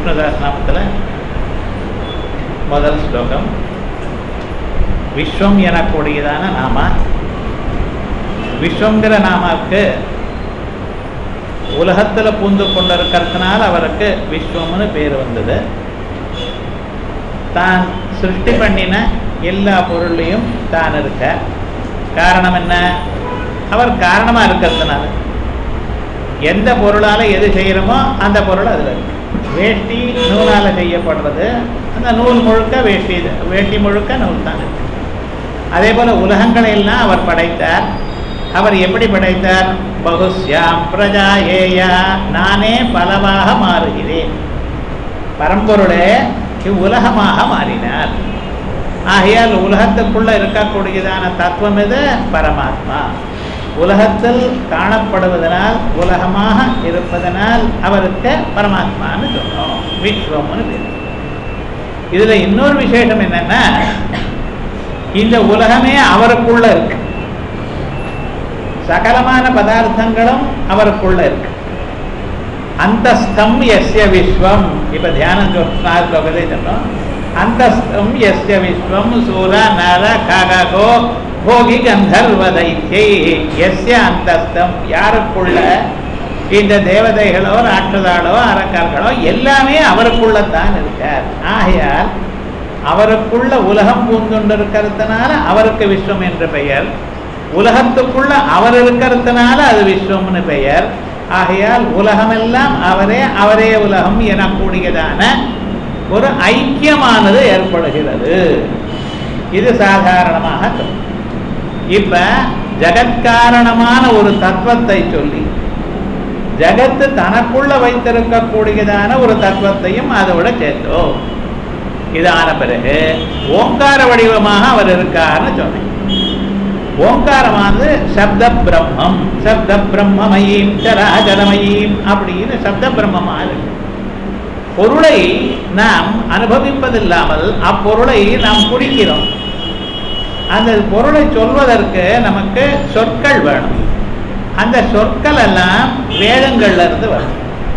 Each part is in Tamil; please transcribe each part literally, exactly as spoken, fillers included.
விஷ்ணு சஹஸ்ரநாமத்தில் முதல் ஸ்லோகம். விஸ்வம் எனக்கூடியதான நாமா. விஸ்வங்கிற நாமாவுக்கு உலகத்தில் பூந்து கொண்டிருக்கிறதுனால அவருக்கு விஸ்வம்னு பேர் வந்தது. தான் சிருஷ்டி பண்ணின எல்லா பொருளையும் தான் இருக்க. காரணம் என்ன? அவர் காரணமாக இருக்கிறதுனால. எந்த பொருளால் எது செய்கிறோமோ அந்த பொருள் அதில் இருக்கு. வேஷ்டி நூலால் செய்யப்படுறது, அந்த நூல் முழுக்க வேஷ்டி வேஷ்டி முழுக்க நூல் தான் இருக்கு. அதே போல் உலகங்களை எல்லாம் அவர் படைத்தார். அவர் எப்படி படைத்தார்? பகுஸ்யாம் பிரஜா ஏயா, நானே பலவாக மாறுகிறேன். பரம்பொருளே இவ்வுலகமாக மாறினார். ஆகையால் உலகத்துக்குள்ள இருக்கக்கூடியதான தத்துவம் எது? பரமாத்மா. உலகத்தில் காணப்படுவதனால், உலகமாக இருப்பதனால் அவருக்கு பரமாத்மான்னு சொன்னோம், விஸ்வம்னு பேர். இதுல இன்னொரு விசேஷம் என்னன்னா, இந்த உலகமே அவருக்குள்ள இருக்கு. சகலமான பதார்த்தங்களும் அவருக்குள்ள இருக்கு. அந்தஸ்தம் யஸ்ய விஸ்வம். இப்ப தியானம் சொன்னதை சொன்னோம். அந்தஸ்தம் யஸ்ய விஸ்வம் சூர நர ககோ போகி கந்தர்வ தைத்யை. யஸ்ய அந்தஸ்தம், யாருக்குள்ள இந்த தேவதைகளோ ராட்சதாளோ அரக்கர்களோ எல்லாமே அவருக்குள்ளத்தான் இருக்கார். ஆகையால் அவருக்குள்ள உலகம் பூந்துண்டு இருக்கிறதுனால அவருக்கு விஸ்வம் என்று பெயர். உலகத்துக்குள்ள அவர் இருக்கிறதுனால அது விஸ்வம்னு பெயர். ஆகையால் உலகமெல்லாம் அவரே, அவரே உலகம் எனக்கூடியதான ஒரு ஐக்கியமானது ஏற்படுகிறது. இது சாதாரணமாக சொல்லும். இப்ப ஜகத்காரணமான ஒரு தத்துவத்தை சொல்லி ஜகத்து தனக்குள்ள வைத்திருக்கக்கூடியதான ஒரு தத்துவத்தையும் அதோட சேர்த்தோம். இதான பிறகு ஓங்கார வடிவமாக அவர் இருக்காருன்னு சொன்னேன். ஓங்காரமானது சப்த பிரம்மம், சப்த பிரம்மமயீம் சராச்சரமயீம் அப்படின்னு சப்த பிரம்மமாக இருக்கு. பொருளை நாம் அனுபவிப்பதில்லாமல் அப்பொருளை நாம் குறிக்கிறோம். அந்த பொருளை சொல்வதற்கு நமக்கு சொற்கள் வேணும். அந்த சொற்கள் எல்லாம் வேதங்கள்ல இருந்து வரும்.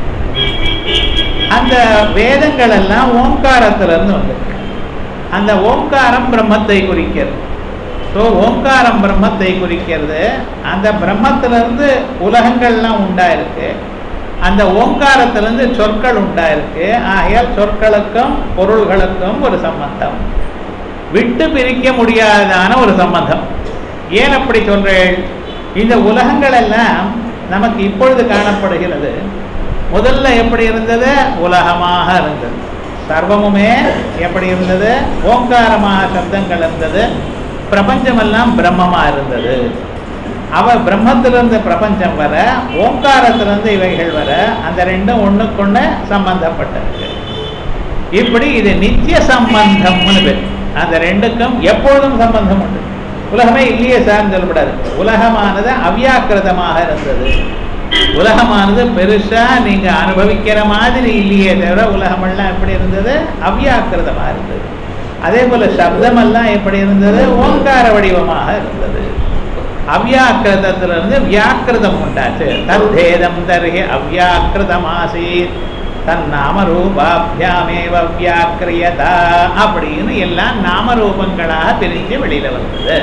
அந்த வேதங்கள் எல்லாம் ஓங்காரத்திலிருந்து வந்திருக்கு. அந்த ஓங்காரம் பிரம்மத்தை குறிக்கிறது. ஸோ ஓங்காரம் பிரம்மத்தை குறிக்கிறது. அந்த பிரம்மத்திலிருந்து உலகங்கள்லாம் உண்டாயிருக்கு. அந்த ஓங்காரத்திலிருந்து சொற்கள் உண்டாயிருக்கு. ஆகையால் சொற்களுக்கும் பொருள்களுக்கும் ஒரு சம்பந்தம், விட்டு பிரிக்க முடியாததான ஒரு சம்பந்தம். ஏன் அப்படி சொல்றேன்? இந்த உலகங்கள் எல்லாம் நமக்கு இப்பொழுது காணப்படுகிறது. முதல்ல எப்படி இருந்தது? உலகமாக இருந்தது. சர்வமுமே எப்படி இருந்தது? ஓங்காரமாக சப்தங்கள் இருந்தது. பிரபஞ்சமெல்லாம் பிரம்மமாக இருந்தது. அவ பிரம்மத்திலிருந்து பிரபஞ்சம் வர, ஓங்காரத்திலிருந்து இவைகள் வர, அந்த ரெண்டும் ஒண்ணுக்கொண்டு சம்பந்தப்பட்டிருக்கு. இப்படி இது நித்திய சம்பந்தம்னு பேர். அந்த ரெண்டுக்கும் எப்பொழுதும் சம்பந்தம் உண்டு. உலகமே இல்லையே சார்ந்து சொல்லப்படாது. உலகமானது அவ்யாக்கிருதமாக இருந்தது. உலகமானது பெருசா நீங்க அனுபவிக்கிற மாதிரி இல்லையே தவிர உலகமெல்லாம் எப்படி இருந்தது? அவ்யாக்கிருதமாக இருந்தது. அதே போல சப்தமெல்லாம் எப்படி இருந்தது? ஓங்கார வடிவமாக இருந்தது. அவ்யாக்கிருதத்திலிருந்து வியாக்கிருதம் உண்டாச்சு. தத்தேதம் தர்ஹி அவ்யாக்கிருதமாசீத் தன் நாமரூபாபியாமேவ வியாக்கிரியதா அப்படின்னு எல்லாம் நாமரூபங்களாக பிரிஞ்சு வெளியில வந்தது.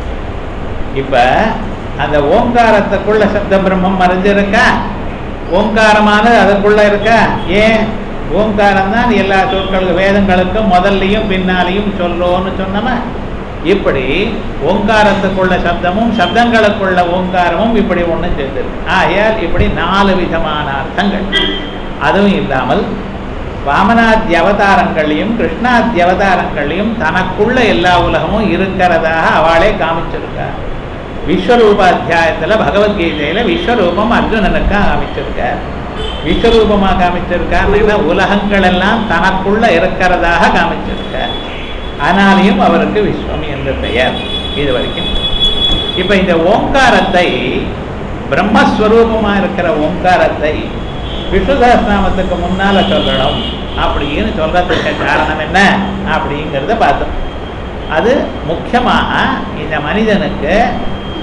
இப்ப அந்த ஓங்காரத்துக்குள்ள சப்த பிரம்மம் மறைஞ்சிருக்கா? ஓங்காரமானது அதுக்குள்ள இருக்கா? ஏன்? ஓங்காரம் தான் எல்லா சொற்களுக்கும் வேதங்களுக்கும் முதல்லையும் பின்னாலையும் சொல்லோன்னு சொன்னோம. இப்படி ஓங்காரத்துக்குள்ள சப்தமும் சப்தங்களுக்குள்ள ஓங்காரமும் இப்படி ஒண்ணு சேர்ந்திருக்கு. ஆகையால் இப்படி நாலு விதமான அர்த்தங்கள். அதுவும் இல்லாமல் வாமனாத்திய அவதாரங்களையும் கிருஷ்ணாத்திய அவதாரங்களையும் தனக்குள்ள எல்லா உலகமும் இருக்கிறதாக அவளே காமிச்சிருக்கார். விஸ்வரூபாத்தியாயத்தில் பகவத்கீதையில விஸ்வரூபம் அர்ஜுனனுக்காக காமிச்சிருக்கார். விஸ்வரூபமாக காமிச்சிருக்கார். உலகங்கள் எல்லாம் தனக்குள்ள இருக்கிறதாக காமிச்சிருக்கார். ஆனாலையும் அவருக்கு விஸ்வம் என்று பெயர். இது வரைக்கும் இப்ப இந்த ஓங்காரத்தை, பிரம்மஸ்வரூபமா இருக்கிற ஓங்காரத்தை விஷ்ணு சஹஸ்ரநாமத்துக்கு முன்னால சொல்லணும் அப்படின்னு சொல்றதுக்கு காரணம் என்ன அப்படிங்கிறத பார்த்தோம். அது முக்கியமாக இந்த மனிதனுக்கு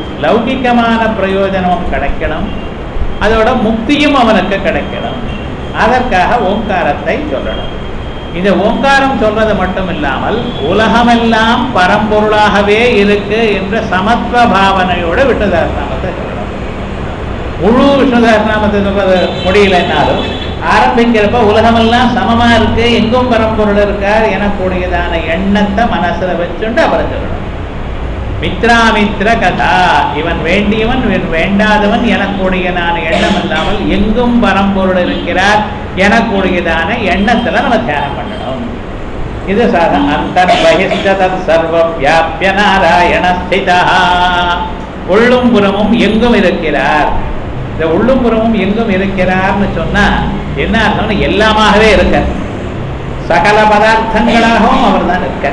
லௌகிகமான பிரயோஜனமும் கிடைக்கணும், அதோட முக்தியும் அவனுக்கு கிடைக்கணும். அதற்காக ஓங்காரத்தை சொல்லணும். இந்த ஓங்காரம் சொல்றது மட்டும் இல்லாமல் உலகமெல்லாம் பரம்பொருளாகவே இருக்கு என்ற சமத்துவ பாவனையோட விஷ்ணு சஹஸ்ரநாமத்தை சொல்லணும். முழு விஷ்ணு சஹஸ்ரநாமத்தை சொல்றது முடியலன்னாலும் ஆரம்பிக்கிறப்ப உலகமெல்லாம் சமமா இருக்கு, எங்கும் பரம்பொருள் இருக்கார் எனக்கூடியதான எண்ணத்தை மனசுல வச்சுட்டு அப்புறம் சொல்லணும். மித்ராமித்ர கதா, இவன் வேண்டியவன் இவன் வேண்டாதவன் எனக்கூடியதான எண்ணம் இல்லாமல் எங்கும் பரம்பொருள் இருக்கிறார் எனக்கூடியதான எண்ணத்துல நம்ம தியானம் பண்ணணும். இது சாத அந்தர்பகிஷ்டதத் சர்வம் வியாப்ய நாராயண ஸ்திதா, உள்ளும் புறமும் எங்கும் இருக்கிறார். இந்த உள்ளும் புறமும் எங்கும் இருக்கிறார்னு சொன்னா என்ன அர்த்தம்னா எல்லாமாகவே இருக்க, சகல பதார்த்தங்களாகவும் அவர் தான் இருக்க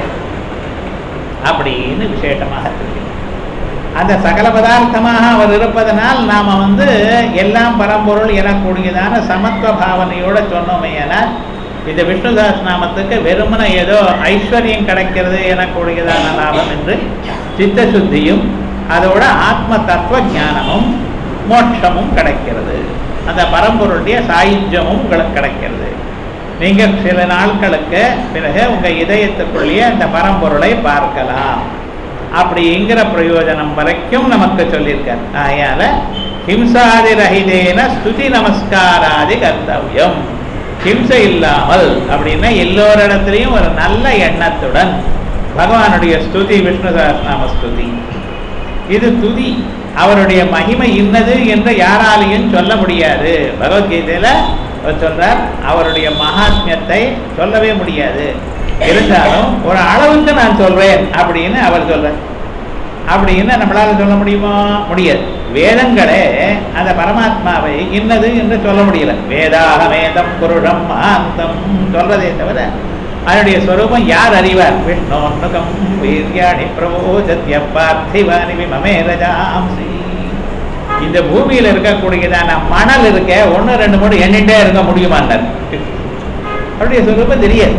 அப்படின்னு விசேஷமாக இருக்கு. அந்த சகல பதார்த்தமாக அவர் இருப்பதனால் நாம வந்து எல்லாம் பரம்பொருள் எனக்கூடியதான சமத்துவ பாவனையோட சொன்னோமையானால் இந்த விஷ்ணு சஹஸ்ரநாமத்துக்கு வெறுமன ஏதோ ஐஸ்வர்யம் கிடைக்கிறது எனக்கூடியதான லாபம் என்று சித்த சுத்தியும் அதோட ஆத்ம தத்துவ ஞானமும் மோட்சமும் கிடைக்கிறது. அந்த பரம்பொருளுடைய சாயுஜ்யமும் உங்களுக்கு கிடைக்கிறது. நீங்க சில நாட்களுக்கு பிறகு உங்க இதயத்துக்குள்ளேயே அந்த பரம்பொருளை பார்க்கலாம் அப்படிங்கிற பிரயோஜனம் வரைக்கும் நமக்கு சொல்லியிருக்கார். ஆயால ஹிம்சாதி ரஹிதேன ஸ்துதி நமஸ்காராதி கர்த்தவியம். ஹிம்சை இல்லாமல் அப்படின்னா எல்லோரிடத்திலையும் ஒரு நல்ல எண்ணத்துடன் பகவானுடைய ஸ்துதி, விஷ்ணு சஹஸ்ரநாம ஸ்துதி. இது துதி, அவருடைய மகிமை இன்னது என்று யாராலையும் சொல்ல முடியாது. பகவத்கீதையில அவர் சொல்றார், அவருடைய மகாத்மியத்தை சொல்லவே முடியாது, இருந்தாலும் ஒரு அளவுக்கு நான் சொல்றேன் அப்படின்னு அவர் சொல்றார். அப்படின்னு நம்மளால சொல்ல முடியுமா? முடியாது. வேதங்களே அந்த பரமாத்மாவை இன்னது என்று சொல்ல முடியல. வேதாகமேதம் புருஷம் மகாந்தம் சொல்றதே தவிர அதனுடைய ஸ்வரூபம் யார் அறிவார்? விஷ்ணோன்னுகம் வீர்யாணி பிரபோஜத்ய பார்த்திவானி விமமே ரஜாம்சி. இந்த பூமியில் இருக்கக்கூடியதான மணல் இருக்க ஒன்று ரெண்டு மூணு எண்ணிட்டே இருக்க முடியுமான்னார். அவருடைய ஸ்வரூபம் தெரியாது.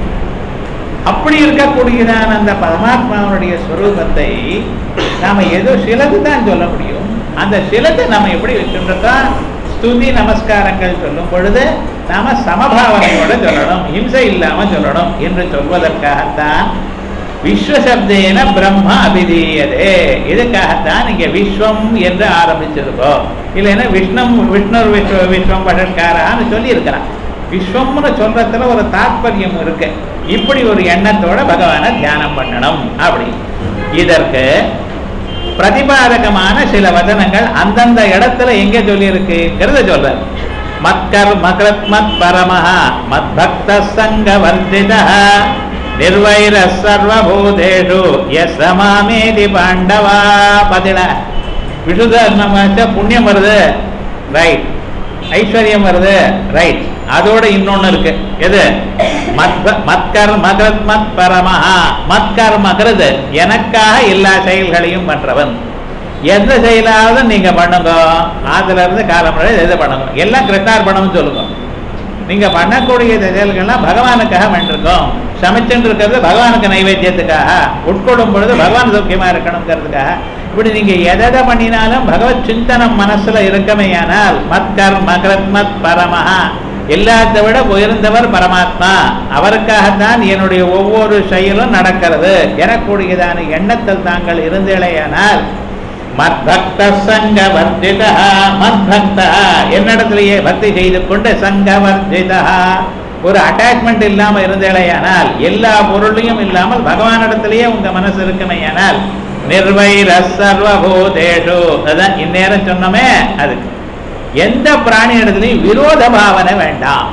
அப்படி இருக்கக்கூடியதான அந்த பரமாத்மாவுடைய ஸ்வரூபத்தை நாம ஏதோ சிலது தான் சொல்ல முடியும். அந்த சிலத்தை நாம எப்படி வச்சுட்டா ஸ்துதி நமஸ்காரங்கள் சொல்லும் பொழுது நாம சமபாவனையோட சொல்லணும், ஹிம்சை இல்லாம சொல்லணும் என்று சொல்வதற்காகத்தான் விஸ்வசப்தேன பிரம்ம அபிதீயதே. இதுக்காகத்தான் இங்க விஸ்வம் என்று ஆரம்பிச்சிருக்கோம். இல்லைன்னா விஷ்ணம் விஷ்ணு விஸ்வ விஸ்வம் பஷட்காரான்னு சொல்லி இருக்கிறான். விஸ்வம்னு சொல்றதுல ஒரு தாற்பயம் இருக்கு. இப்படி ஒரு எண்ணத்தோட பகவானை தியானம் பண்ணணும். அப்படி இதற்கு பிரதிபாதகமான சில வசனங்கள் அந்தந்த இடத்துல எங்க சொல்லி இருக்குங்கிறத சொல்ற. மத்கர் மகரத் மத் பரமஹ மத் பக்த சங்க வர்ஜிதா நிர்வைர சர்வபூதேஷு யஸ்மாமேதி பாண்டவா. பதில விசுத நம்ம புண்ணியம் வருது, ரைட். ஐஸ்வர்யம் வருது, ரைட். அதோட இன்னொன்னு இருக்கு. எது? மத்கர் மகரத் மத் பரமஹா. மத்கர் மகரது எனக்காக எல்லா செயல்களையும் பண்றவன். எந்த செயலாவது நீங்க பண்ணுங்க, அதுல இருந்து காலம் எதை பண்ணுங்க, எல்லாம் கிருஷ்ணார்பணம் சொல்லுங்க. நீங்க பண்ணக்கூடிய செயல்கள்லாம் பகவானுக்காக பண்ணிருக்கோம். சமைச்சுட்டு இருக்கிறது பகவானுக்கு நைவேத்தியத்துக்காக, உட்கொள்ளும் பொழுது பகவான் சௌக்கியமா இருக்கணுங்கிறதுக்காக. இப்படி நீங்க எதை பண்ணினாலும் பகவத் சிந்தனம் மனசுல இருக்கமையானால் மத்கர் மகரத் மத் பரமஹா, எல்லாத்தை விட உயர்ந்தவர் பரமாத்மா, அவருக்காகத்தான் என்னுடைய ஒவ்வொரு செயலும் நடக்கிறது எனக்கூடியதான எண்ணத்தில் தாங்கள் இருந்தேயானால் மத்பக்த சங்க வர்ஜிதா. மத்பக்தா என்னிடத்திலேயே பக்தி செய்து கொண்டு சங்க வர்ஜிதா, ஒரு அட்டாச்மெண்ட் இல்லாம இருந்தேயானால், எல்லா பொருளையும் இல்லாமல் பகவானிடத்திலேயே உங்க மனசு இருக்குமையானால் நிர்வைர சர்வபூதேஷு. அதான் இந்நேரம் சொன்னோமே, அதுக்கு எந்த பிராணி இடத்துலையும் விரோத பாவனை வேண்டாம்.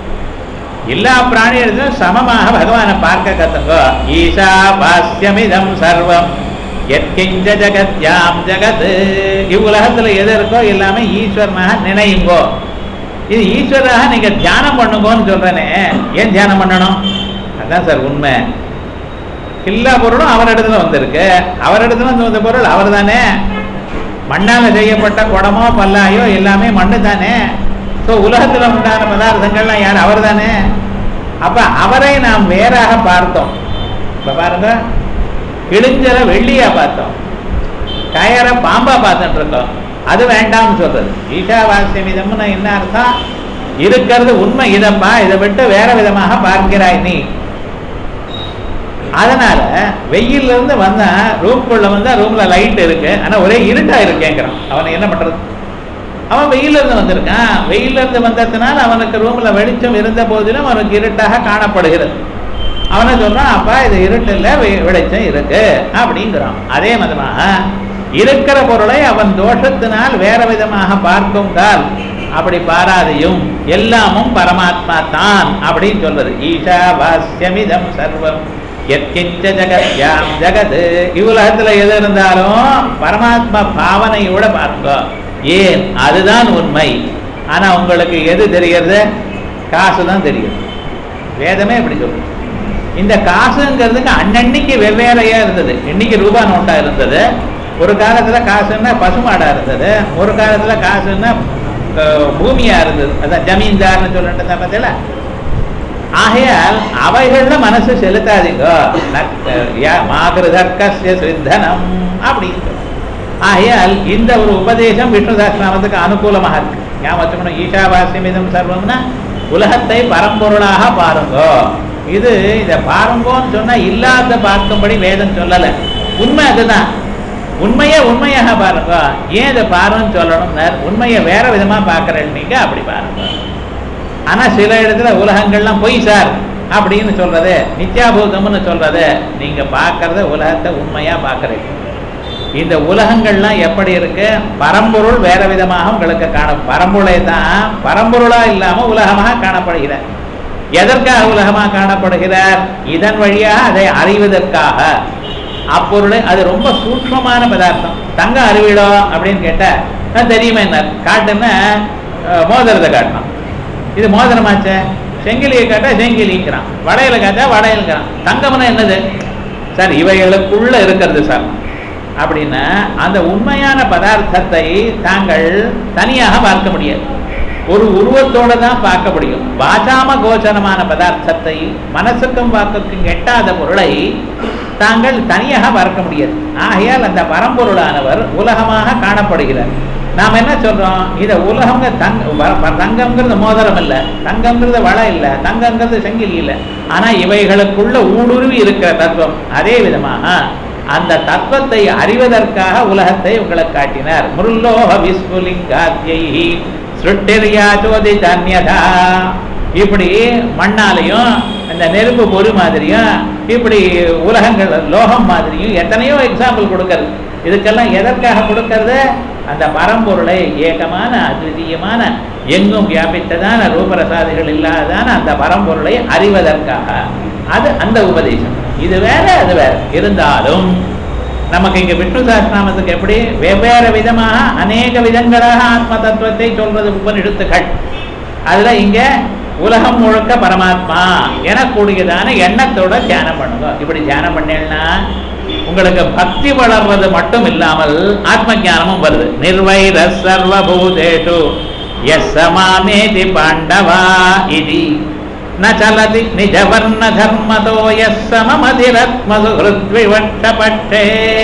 எல்லா பிராணி இடத்திலும் சமமாக பகவானை பார்க்க கத்துங்கோ. ஈஷா பாஸ்யமிதம் சர்வம் எத்கிஞ்ச ஜகத்யாம் ஜகத். இவ்வுலகத்துல எது இருக்கோ எல்லாமே ஈஸ்வரனாக நினையுங்கோ. இது ஈஸ்வராக நீங்க தியானம் பண்ணுங்கோன்னு சொல்றேனே. ஏன் தியானம் பண்ணணும்? அதான் சார் உண்மை. எல்லா பொருளும் அவரிடத்துல வந்திருக்கு. அவரிடத்துல வந்த பொருள் அவர் தானே. மண்ணால செய்யப்பட்ட குடமோ பல்லாயோ எல்லாமே மண்ணு தானே. ஸோ உலகத்துல உண்டான பதார்த்தங்கள்லாம் யார்? அவர் தானே. அப்ப அவரை நாம் வேறாக பார்த்தோம். இப்ப பாருங்க, கிழிஞ்சல வெள்ளியா பார்த்தோம், கயரை பாம்பா பார்த்துட்டு இருக்கோம். அது வேண்டாம்னு சொல்றது. ஈஷாவாஸ்யமிதம்னு என்ன அர்த்தம்? இருக்கிறது உண்மை இதப்பா, இதை விட்டு வேற விதமாக பார்க்கிறாய் நீ. அதனால வெயில்ல இருந்து வந்தா ரூம்குள்ள வந்தா ரூம்ல லைட் இருக்கு, ஆனா ஒரே இருட்டா இருக்கேங்கிறான். அவன் என்ன பண்றது? அவன் வெயில இருந்து வந்திருக்கான். வெயில இருந்து வந்ததுனால அவனுக்கு ரூம்ல வெளிச்சம் இருந்த போதிலும் அவனுக்கு இருட்டாக காணப்படுகிறது. அவனை சொல்றான், அப்பா இது இருட்டு இல்ல, வெளிச்சம் இருக்கு அப்படிங்கிறான். அதே விதமாக இருக்கிற பொருளை அவன் தோஷத்தினால் வேற விதமாக பார்க்கும் கால் அப்படி பாராதையும் எல்லாமும் பரமாத்மா தான் அப்படின்னு சொல்றது. ஈஷா வாஸ்யமிதம் சர்வம் எத்கிஞ்ச ஜகத்யாம் ஜகது. இவ்வுலகத்துல எது இருந்தாலும் பரமாத்மா பாவனையோட பார்க்க. ஏன்? அதுதான் உண்மை. ஆனா உங்களுக்கு எது தெரிகிறது? காசு தான் தெரியுது. வேதமே இப்படி சொல்றது. இந்த காசுங்கிறதுக்கு அன்னன்னைக்கு வெவ்வேறையா இருந்தது. இன்னைக்கு ரூபா நோட்டா இருந்தது, ஒரு காலத்துல காசுன்னா பசுமாடா இருந்தது, ஒரு காலத்துல காசுன்னா பூமியா இருந்தது, அதான் ஜமீன்தார்னு சொல்லிட்டு பார்த்தீங்களா. ஆகையால் அவைகள்ல மனசு செலுத்தாதீங்க. மாகிருதர்க்கஸ்ய சித்தனம் அப்படின்னு சொல்ல. ஆகையால் இந்த ஒரு உபதேசம் விஷ்ணு சஹஸ்ரநாமத்துக்கு அனுகூலமாக இருக்கு. ஞாபகம் வச்சுக்கணும். ஈஷாவாஸ்யமிதம் சர்வம்னா உலகத்தை பரம்பொருளாக பாருங்க. இது இதை பாருங்கன்னு சொன்னா இல்லாத பார்க்கும்படி வேதம் சொல்லல. உண்மை அதுதான். உண்மையை உண்மையாக பாருங்க. ஏன் இதை பாருன்னு சொல்லணும்னா உண்மையை வேற விதமா பார்க்கறேன் நீங்க, அப்படி பாருங்க. ஆனா சில இடத்துல உலகங்கள்லாம் பொய் சார் அப்படின்னு சொல்றது, நித்யாபூதம்னு சொல்றது. நீங்க பார்க்கறத உலகத்தை உண்மையா பார்க்கறீங்க. இந்த உலகங்கள்லாம் எப்படி இருக்கு? பரம்பொருள் வேற விதமாக உங்களுக்கு காண, பரம்பொருளை தான் பரம்பொருளா இல்லாம உலகமாக காணப்படுகிறார். எதற்காக உலகமாக காணப்படுகிறார்? இதன் வழியாக அதை அறிவதற்காக. அப்பொருளை அது ரொம்ப சூக்ஷ்மமான பதார்த்தம். தங்க அறிவிடும் அப்படின்னு கேட்டா தெரியுமா என்ன காட்டுன்னா மோதிரத்தை காட்டணும். இது மோதிரமாச்ச. செங்கிலியை காட்டா செங்கிலிக்கிறான், வடையில காட்டா வடையில்கிறான். தங்கம்னா என்னது சார்? இவைகளுக்குள்ள இருக்கிறது சார் அப்படின்னா அந்த உண்மையான பதார்த்தத்தை தாங்கள் தனியாக பார்க்க முடியாது. ஒரு உருவத்தோட தான் பார்க்க முடியும். வாசாம கோச்சரமான பதார்த்தத்தை, மனசுக்கும் வாக்குக்கும் எட்டாத பொருளை தாங்கள் தனியாக பார்க்க முடியாது. ஆகையால் அந்த பரம்பொருளானவர் உலகமாக காணப்படுகிறார். நாம் என்ன சொல்றோம்? இதை உலகம் தங்க தங்கம்ங்கிறது மோதிரம் இல்லை, தங்கம்ங்கிறது வளை இல்லை, தங்கம்ங்கிறது செங்கிலி இல்லை. ஆனா இவைகளுக்குள்ள ஊடுருவி இருக்கிற தத்துவம். அதே விதமாக அந்த தத்துவத்தை அறிவதற்காக உலகத்தை உங்களுக்கு காட்டினார். முருல்லோக விஸ்புலிங்காத்யை சுட்டிரியாச்சோதி தன்யதா. இப்படி மண்ணாலையும் அந்த நெருப்பு பொறி மாதிரியும் இப்படி உலகங்கள் லோகம் மாதிரியும் எத்தனையோ எக்ஸாம்பிள் கொடுக்கறது. இதுக்கெல்லாம் எதற்காக கொடுக்கறது? அந்த பரம்பொருளை ஏகமான அத்விதீயமான எங்கும் வியாபித்ததான ரூபரசாதிகள் இல்லாதான அந்த பரம்பொருளை அறிவதற்காக. அது அந்த உபதேசம். இது வேற அது வேற இருந்தாலும் நமக்கு இங்க விஷ்ணு சஹஸ்ரநாமத்துக்கு எப்படி வெவ்வேறு விதமாக அநேக விதங்களாக ஆத்ம தத்துவத்தை சொல்றது உபனிஷத்துக்கள். அதுல இங்க உலகம் முழுக்க பரமாத்மா எனக்கூடியதான எண்ணத்தோட தியானம் பண்ணுங்க. இப்படி தியானம் பண்ணேன்னா உங்களுக்கு பக்தி வளர்றது மட்டும் இல்லாமல் ஆத்ம ஞானமும் வருது. நிர்வைர சர்வபூதேஷு யஸ்ஸமாமேதி பாண்டவா இதி நலதி நிஜவர்ண தர்மதோ யஸ்ஸமமதிரத்மசு ஹிருத்விவட்சபட்டே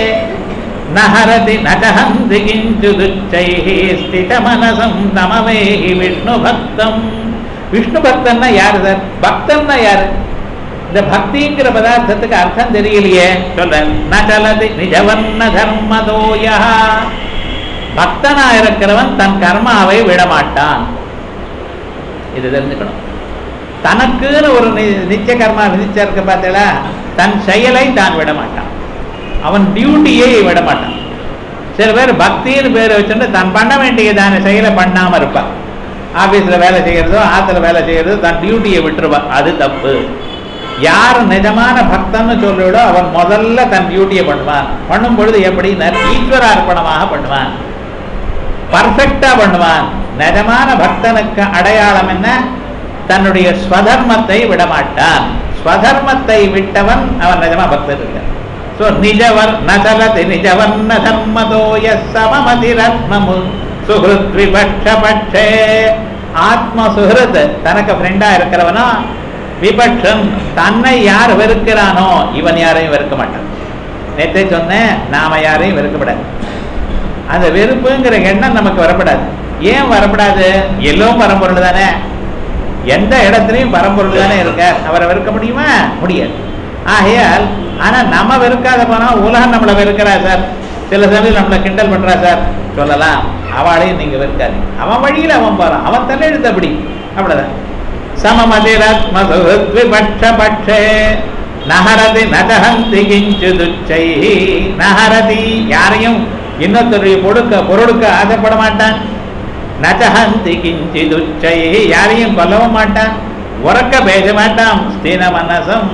நஹரதி நகஹந்தி கிஞ்சுதுச்சைஹி ஸ்திதமனசம் தமவேஹி விஷ்ணு பக்தம். விஷ்ணு பக்தன்னா யாரு சார்? பக்தன்னா யாரு? இந்த பக்திங்கிற பதார்த்தத்துக்கு அர்த்தம் தெரியலையே. சொல்ற நலதி நிஜவர்ண தர்மதோயா. பக்தனா இருக்கிறவன் தன் கர்மாவை விடமாட்டான். இது தெரிஞ்சுக்கணும். தனக்குன்னு ஒரு நித்திய கர்மா விதிச்சிருக்க பார்த்தீங்களா, தன் செயலை தான் விடமாட்டான். அவன் டியூட்டியை விடமாட்டான். சில பேர் பக்தின்னு பேர் வச்சுட்டு தான் பண்ண வேண்டியதான செயலை பண்ணாம இருப்பான். ஆபீஸ்ல வேலை செய்யறதோ ஆத்துல வேலை செய்யறதோ தன் டியூட்டியை விட்டுருவான். அது தப்பு. யார் நிஜமான பக்தன்னு சொல்றோ அவன் முதல்ல தன் டியூட்டியை பண்ணுவான். பண்ணும் பொழுது எப்படி? ஈஸ்வரார்ப்பணமாக பண்ணுவான், பர்ஃபெக்டா பண்ணுவான். நிஜமான பக்தனுக்கு அடையாளம் என்ன? தன்னுடைய ஸ்வதர்மத்தை விடமாட்டான். ஸ்வதர்மத்தை விட்டவன் அவன் நிஜமா பக்தன் இருக்க. சோ நிஜவர் நசலதி நிஜவர்ண தர்மதோய சமமதிரத்மமு சுஹ்ருத் விபட்சபட்சே. ஆத்ம சுஹ்ருத் தனக்கு ஃப்ரெண்டா இருக்கிறவனோ, விபட்சம் தன்னை யார் வெறுக்கிறானோ இவன் யாரையும் வெறுக்க மாட்டான். நேற்றே சொன்னேன், நாம யாரையும் வெறுக்கப்படாது. அந்த வெறுப்புங்கிற எண்ணம் நமக்கு வரப்படாது. ஏன் வரப்படாது? எல்லோரும் பரம்பொருள் தானே. எந்த இடத்துலையும் பரம்பொருள் தானே இருக்கார். அவரை வெறுக்க முடியுமா? முடியாது. ஆகையால் ஆனா நம்ம வெறுக்காத போனா உலகம் நம்மளை வெறுக்கிறா சார், சில சமயம் நம்மளை கிண்டல் பண்றா சார் சொல்லலாம். அவளையும் நீங்க வெறுக்காது. அவன் வழியில அவன் போறான், அவன் தன்னை எடுத்தபடி அப்படிதான். சமமதிரத்மபட்சே நஹரதி நதஹந்தி கிஞ்சுதுச்சை. நஹரதி யாரையும் இன்னொருத்தருடைய பொருட்க பொருளுக்கு ஆசைப்பட மாட்டான். நதஹந்தி கிஞ்சுதுச்சை யாரையும் கொல்லவும் மாட்டான், உறக்க பேச மாட்டான். ஸ்தீன மனசம்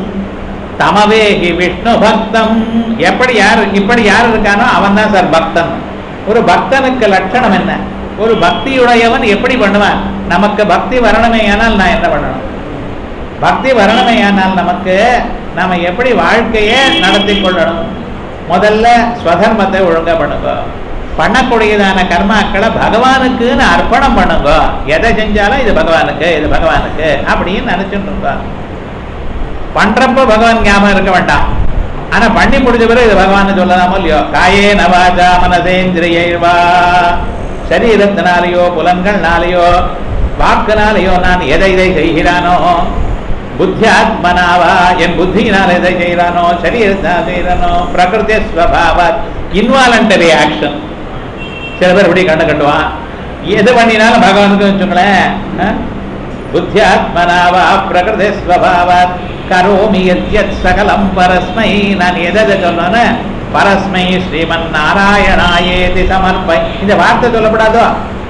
தமவேகி விஷ்ணு பக்தம். எப்படி யார் இப்படி யார் இருக்கானோ அவன் தான் சார் பக்தன். ஒரு பக்தனுக்கு லட்சணம் என்ன? ஒரு பக்தியுடையவன் எப்படி பண்ணுவான்? நமக்கு பக்தி வரணுமே ஆனால் நான் என்ன பண்ணணும்? பக்தி வரணுமே ஆனால் நமக்கு நாம எப்படி வாழ்க்கையே நடத்தி கொள்ளணும்? முதல்ல ஸ்வதர்மத்தை ஒழுங்கா பண்ணுங்க. பண்ணக்கூடியதான கர்மாக்களை பகவானுக்குன்னு அர்ப்பணம் பண்ணுங்க. எதை செஞ்சாலும் இது பகவானுக்கு, இது பகவானுக்கு அப்படின்னு நினைச்சுட்டு இருக்கோம். பண்றப்போ பகவான் ஞாபகம் இருக்க வேண்டாம், ஆனா பண்ணி முடிஞ்ச பிறகு இது பகவான் சொல்லலாமோ இல்லையோ. காயே நவாஜா மனசேந்திரியவா, சரீரத்தினாலேயோ புலன்கள்னாலேயோ வாக்குனாலேயோ நான் எதை இதை செய்கிறானோ, புத்தியாத்மனாவா என் புத்தியினால் எதை செய்கிறானோ, சரீரத்தினால் செய்கிறானோ, பிரகிருதி ஸ்வபாவாத் இன்வாலண்டரி ஆக்ஷன். சில பேர் இப்படி கண்ணு கட்டுவான், எது பண்ணினாலும் பகவானுக்கு வச்சுங்களேன். புத்தியாத்மனாவா பிரகிருதி ஸ்வபாவாத் கரோமி யத்யத் சகலம் பரஸ்மை. நான் எதை சொன்னேன்னு பரஸ்மை ஸ்ரீமன் நாராயணாயேதி சமர்ப்பை. இந்த வார்த்தை சொல்லப்படாதோ?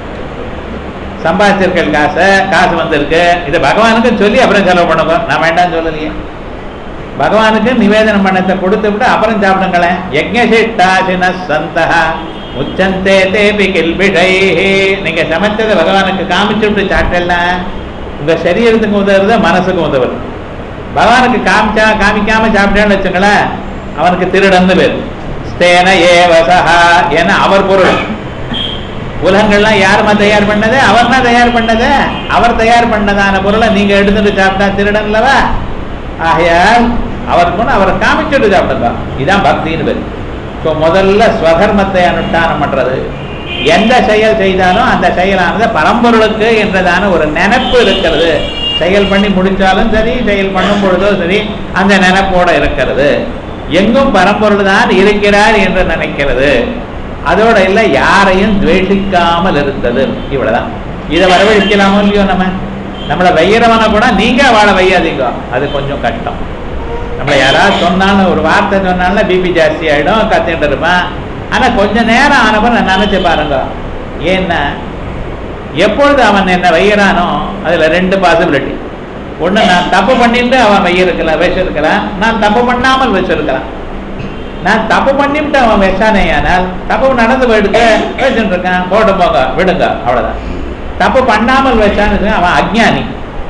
சம்பாதிச்சிருக்கல் காசு காசு வந்திருக்கு, இது பகவானுக்கு சொல்லி அப்புறம் செலவு பண்ணுங்க. நான் வேண்டாம் சொல்லலையே. பகவானுக்கு நிவேதனம் பண்ணத்தை கொடுத்து விட்டு அப்புறம் சாப்பிடுங்களேன். யஜ்ஞசிஷ்டாசின சந்தஹ முச்சந்தே தேபி கில்பிஷை. நீங்க சமைச்சதை பகவானுக்கு காமிச்சு விட்டு சாப்பிட்டலாம், உங்க சரீரத்துக்கு உதவுறது, மனசுக்கு உதவுறது. பகவானுக்கு காமிச்சா காமிக்காம சாப்பிட்டேன்னு வச்சுங்களேன், அவனுக்கு திருடன்னு பேர். ஸ்தேன ஏவசஹா, ஏன்னா அவர் பொருள். உலகங்கள்லாம் யாருமா தயார் பண்ணது? அவர் தான் தயார் பண்ணது. அவர் தயார் பண்ணதான பொருளை நீங்க எடுத்துட்டு சாப்பிட்டா திருடன்லவா? ஆகையால் அவருக்கு அவரை காமிச்சுட்டு சாப்பிடுங்க. இதுதான் பக்தின்னு பேர். ஸோ முதல்ல ஸ்வதர்மத்தை அனுஷ்டானம் பண்றது. எந்த செயல் செய்தாலும் அந்த செயலானது பரம்பொருளுக்கு என்றதான ஒரு நினைப்பு இருக்கிறது. செயல் பண்ணி முடிச்சாலும் சரி, செயல் பண்ணும் பொழுதோ சரி, அந்த நினைப்போட இருக்கிறது. எங்கும் பரம்பொருள் தான் இருக்கிறார் என்று நினைக்கிறது. அதோட இல்லை யாரையும் துவேஷிக்காமல் இருந்தது. இவ்வளவுதான். இதை வரவழைக்கலாமோ இல்லையோ? நம்ம நம்மளை வைக்கிறவனை கூட நீங்க வாழ வையாதீங்க, அது கொஞ்சம் கஷ்டம். நம்மளை யாராவது சொன்னாலும் ஒரு வார்த்தை சொன்னாலும் பிபி ஜாஸ்தி ஆகிடும், கத்திட்டு இருப்பான். ஆனால் கொஞ்ச நேரம் ஆனப்ப நான் நினைச்சு பாருங்க. ஏன்னா எப்பொழுது அவன் என்ன வைக்கிறானோ அதுல ரெண்டு பாசிபிலிட்டி. ஒன்று, நான் தப்பு பண்ணிட்டு அவன் வையிருக்கலாம் வச்சிருக்கிறான், நான் தப்பு பண்ணாமல் வச்சிருக்கிறான். நான் தப்பு பண்ணிவிட்டு அவன் வச்சானே, ஆனால் தப்பு நடந்து போயிடுக்கு வச்சுட்டு இருக்கான், போட்டு போங்க விடுங்க, அவ்வளவுதான். தப்பு பண்ணாமல் வச்சான்னு அவன் அஜ்ஞானி.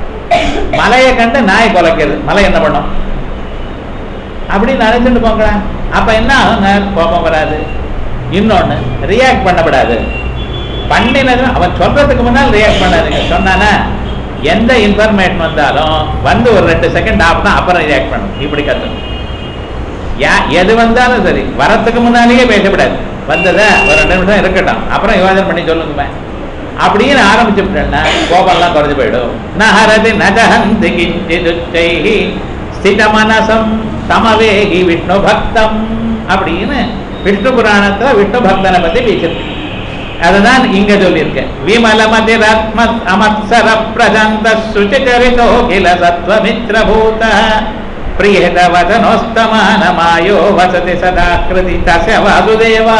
மலையை கண்டு நாய் குலைக்கிறது, மலை என்ன பண்ணும் அப்படின்னு நினைச்சுட்டு போங்களேன். அப்ப என்ன ஆகும்? கோபம் வராது. இன்னொன்னு, ரியாக்ட் பண்ணப்படாது. பண்ணினது அவன் சொல்றதுக்கு முன்னால் ரியாக்ட் பண்ணாதுங்க. சொன்னானா எந்த இன்ஃபர்மேஷன் வந்தாலும் வந்து ஒரு ரெண்டு செகண்ட் ஆஃப் தான், அப்புறம் ரியாக்ட் பண்ணும். இப்படி கத்துக்கணும். யா எது வந்தாலும் சரி, வரத்துக்கு முன்னாலேயே பேசப்படாது. வந்ததை ஒரு ரெண்டு நிமிஷம் இருக்கட்டும், அப்புறம் யோசனை பண்ணி சொல்லுங்க அப்படின்னு ஆரம்பிச்சுட்டேன்னா கோபம்லாம் குறைஞ்சு போயிடும். நஹரதி நஜஹந்தி கிஞ்சிதுச்சைஹி ஸ்தித மனசம் தமவேகி விஷ்ணு பக்தம் அப்படின்னு விஷ்ணு புராணத்துல விஷ்ணு பக்தனை பத்தி பேசிருக்கு. அதுதான் இங்க சொல்லியிருக்கேன். விமலமதி ரத்மத் அமத்சர பிரஜந்த சுச்சிச்சரிதோ கில சத்வமித்ரபூத பிரியத வதனோஸ்தமானமாயோ வசதி சதா கிருதி தஸ்ய வாசுதேவா.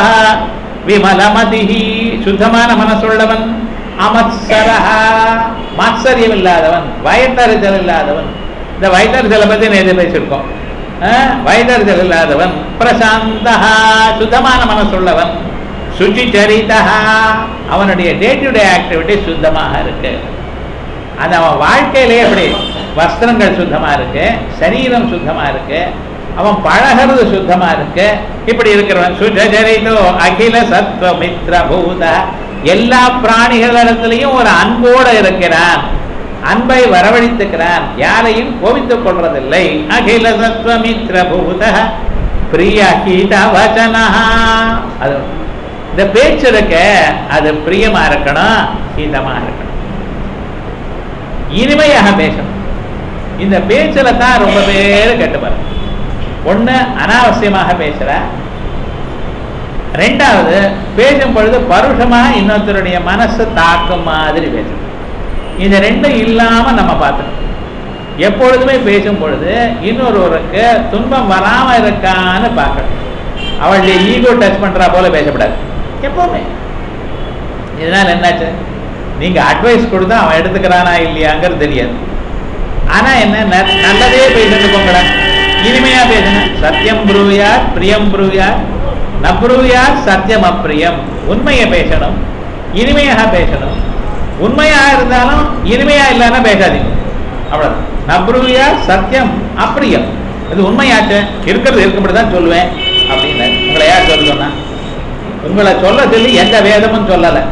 விமலமதிஹி சுத்தமான மனசுள்ளவன், அமத்சரஹ மாத்சரியம் இல்லாதவன், வயத்தறிதல் இல்லாதவன். இந்த வயத்தறிதலை பத்தி நேற்று பேசியிருக்கோம். வயதறிதல் இல்லாதவன், பிரசாந்தஹா சுத்தமான மனசுள்ளவன், சுச்சிச்சரிதா அவனுடைய டே டு டே ஆக்டிவிட்டி சுத்தமாக இருக்கு. அது அவன் வாழ்க்கையிலே எப்படி வஸ்திரங்கள் சுத்தமா இருக்கு, சரீரம் சுத்தமா இருக்கு, அவன் பழகிறது சுத்தமா இருக்கு. இப்படி இருக்கிறவன் சுச்சரிதோ அகில சத்வ மித்ர பூத, எல்லா பிராணிகளிடத்திலையும் ஒரு அன்போடு இருக்கிறான், அன்பை வரவழைத்துக்கிறான், யாரையும் கோபித்துக் கொள்றதில்லை. அகில சத்வ மித்ர பூத பிரிய ஹீத வச்சனா. அது இந்த பேச்சு இருக்க அது பிரியமா இருக்கணும், ஹீதமா இருக்கணும். இனிமையாக பேசணும். இந்த பேச்சில தான் ரொம்ப பேர் கெட்டுப்பாரு. ஒண்ணு அனாவசியமாக பேசுற, ரெண்டாவது பேசும் பொழுது பருஷமாக இன்னொருத்தருடைய மனசு தாக்கும் மாதிரி பேசணும். இந்த ரெண்டும் இல்லாம நம்ம பார்த்துக்கணும். எப்பொழுதுமே பேசும் பொழுது இன்னொருவருக்கு துன்பம் வராம இருக்கான்னு பார்க்கணும். அவளுடைய ஈகோ டச் பண்றா போல பேசப்படாது எப்பவுமே. இதனால என்னாச்சு, நீங்க அட்வைஸ் கொடுத்தா அவன் எடுத்துக்கிறானா இல்லையாங்கிறது தெரியாது. ஆனா என்ன, நல்லதே பேசிட்டு போங்களேன், இனிமையா பேசுங்க. சத்தியம் புரூயார் பிரியம் புரூயார் நப்ரூயார் சத்தியம் அப்பிரியம். உண்மையை பேசணும், இனிமையாக பேசணும். உண்மையா இருந்தாலும் இனிமையா இல்லைன்னா பேசாதீங்க, அவ்வளவு. நப்ரூயார் சத்தியம் அப்பிரியம். இது உண்மையாச்சு, இருக்கிறது இருக்கும்படிதான் சொல்லுவேன் அப்படின்னு உங்களை யார் சொல்ல சொன்னா? உங்களை சொல்ல சொல்லி எந்த வேதமும் சொல்லலை.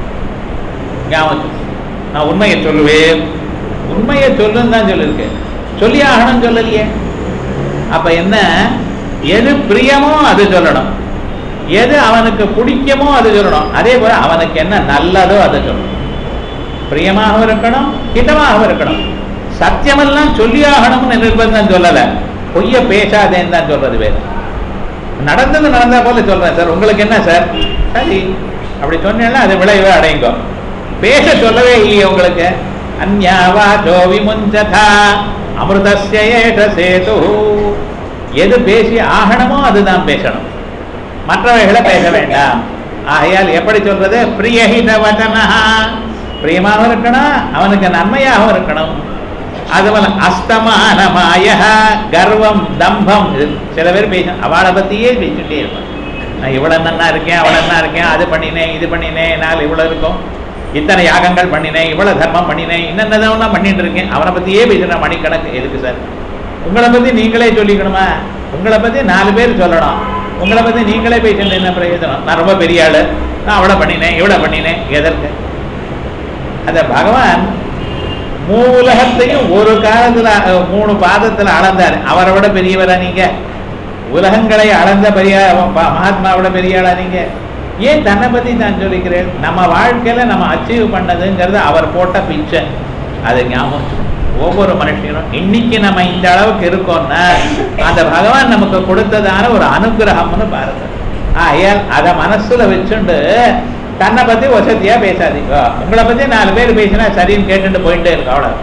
நான் உண்மையை சொல்லுவேன், உண்மையை சொல்லுன்னு தான் சொல்லியிருக்கேன், சொல்லி ஆகணும் சொல்லலையே. அப்ப என்ன, எது பிரியமோ அது சொல்லணும், எது அவனுக்கு பிடிக்குமோ அது சொல்லணும். அதே போல அவனுக்கு என்ன நல்லதோ அதை சொல்லணும். பிரியமாகவும் இருக்கணும், ஹிதமாகவும் இருக்கணும். சத்தியமெல்லாம் சொல்லி ஆகணும்னு நிர்பந்தம் சொல்லல, பொய்ய பேசாதேன்னு தான் சொல்றது வேறு. நடந்தது நடந்தா போல சொல்றேன் சார், உங்களுக்கு என்ன சார், சரி அப்படி சொன்னேன்னா அது விளைவே அடையுங்க. பேச சொல்லவே இல்லையே உங்களுக்கு. அந்யாவா ஜோவி முஞ்சதா அமிர்தஸ்ய ஏஷ சேது. எது பேசி ஆகணுமோ அதுதான் பேசணும், மற்றவைகளை பேச வேண்டாம். ஆகையால் எப்படி சொல்றது, பிரியஹித வசனா, பிரியமாகவும் இருக்கணும், அவனுக்கு நன்மையாகவும் இருக்கணும். அதுபோல அஸ்தமானமாய கர்வம் தம்பம். சில பேர் பேச அவளை பத்தியே பேசிட்டே இருப்பான். நான் இவ்வளவு நன்னா இருக்கேன், அவ்வளவு நன்னா இருக்கேன், அது பண்ணினேன் இது பண்ணினேன், என்னால் இவ்வளவு இருக்கும், இத்தனை யாகங்கள் பண்ணினேன், இவ்வளவு தர்மம் பண்ணினேன், இன்னென்னதான் பண்ணிட்டு இருக்கேன், அவனை பத்தியே பேசுறேன் மணிக்கணக்கு. எதுக்கு சார்? உங்களை பத்தி நீங்களே சொல்லிக்கணுமா? உங்களை பத்தி நாலு பேர் சொல்லணும், உங்களை பத்தி நீங்களே பேசிட்டு என்ன பிரயோஜனம்? நான் ரொம்ப பெரிய ஆளு, நான் அவ்வளோ பண்ணினேன் இவ்வளோ பண்ணினேன், எதற்கு? அந்த பகவான் மூலகத்தையும் ஒரு காலத்துல மூணு பாதத்துல அளந்தார். அவரை விட பெரியவரா நீங்க? உலகங்களை அளந்த பெரிய மகாத்மாவோட பெரிய ஆளா நீங்க? ஏன் தன்னை பத்தி நான் சொல்லிக்கிறேன்? நம்ம வாழ்க்கையில நம்ம அச்சீவ் பண்ணதுங்கிறது அவர் போட்ட பிச்சை. அது ஞாபகம் ஒவ்வொரு மனுஷனும். இன்னைக்கு நம்ம இந்த அளவுக்கு இருக்கோம்னா அந்த பகவான் நமக்கு கொடுத்ததான ஒரு அனுகிரகம்னு பாருங்க. ஆயால் அதை மனசுல வச்சுண்டு தன்னை பத்தி வசதியா பேசாதீங்க. உங்களை பத்தி நாலு பேர் பேசினா சரின்னு கேட்டுட்டு போயிட்டே இருக்கு, அவ்வளவு.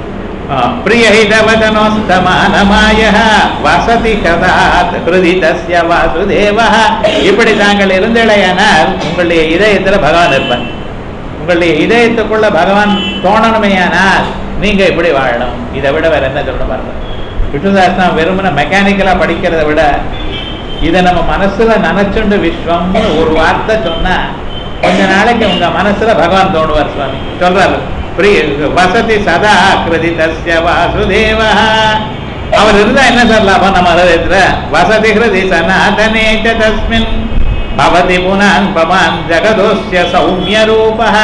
பிரியஹிதவதனோஸ்தமானமாய வசதி கதாத் ஹிருதிதஸ்ய வாசுதேவா. இப்படி தாங்கள் இருந்தேனால் உங்களுடைய இதயத்துல பகவான் இருப்பார். உங்களுடைய இதயத்துக்குள்ள பகவான் தோணணுமேயானால் நீங்க இப்படி வாழணும். இதை விட வேற என்ன சொல்ல பாருங்க. விஷ்ணுதாசனம் வெறுமன மெக்கானிக்கலா படிக்கிறத விட இதை நம்ம மனசுல நினைச்சுண்டு விஸ்வம்னு ஒரு வார்த்தை சொன்னா கொஞ்ச நாளைக்கு உங்க மனசுல பகவான் தோணுவார். சுவாமி சொல்றாரு, வசதி சதா கிருதிதஸ்ய வாசுதேவா. அவர் இருந்தா என்ன சார் லாபம் நம்ம ஹிருதயத்துல? வசதி ஹிருதி சனாதனே ச தஸ்மின் பவதி புனான் பவான் ஜகதோஸ்ய சௌமிய ரூபः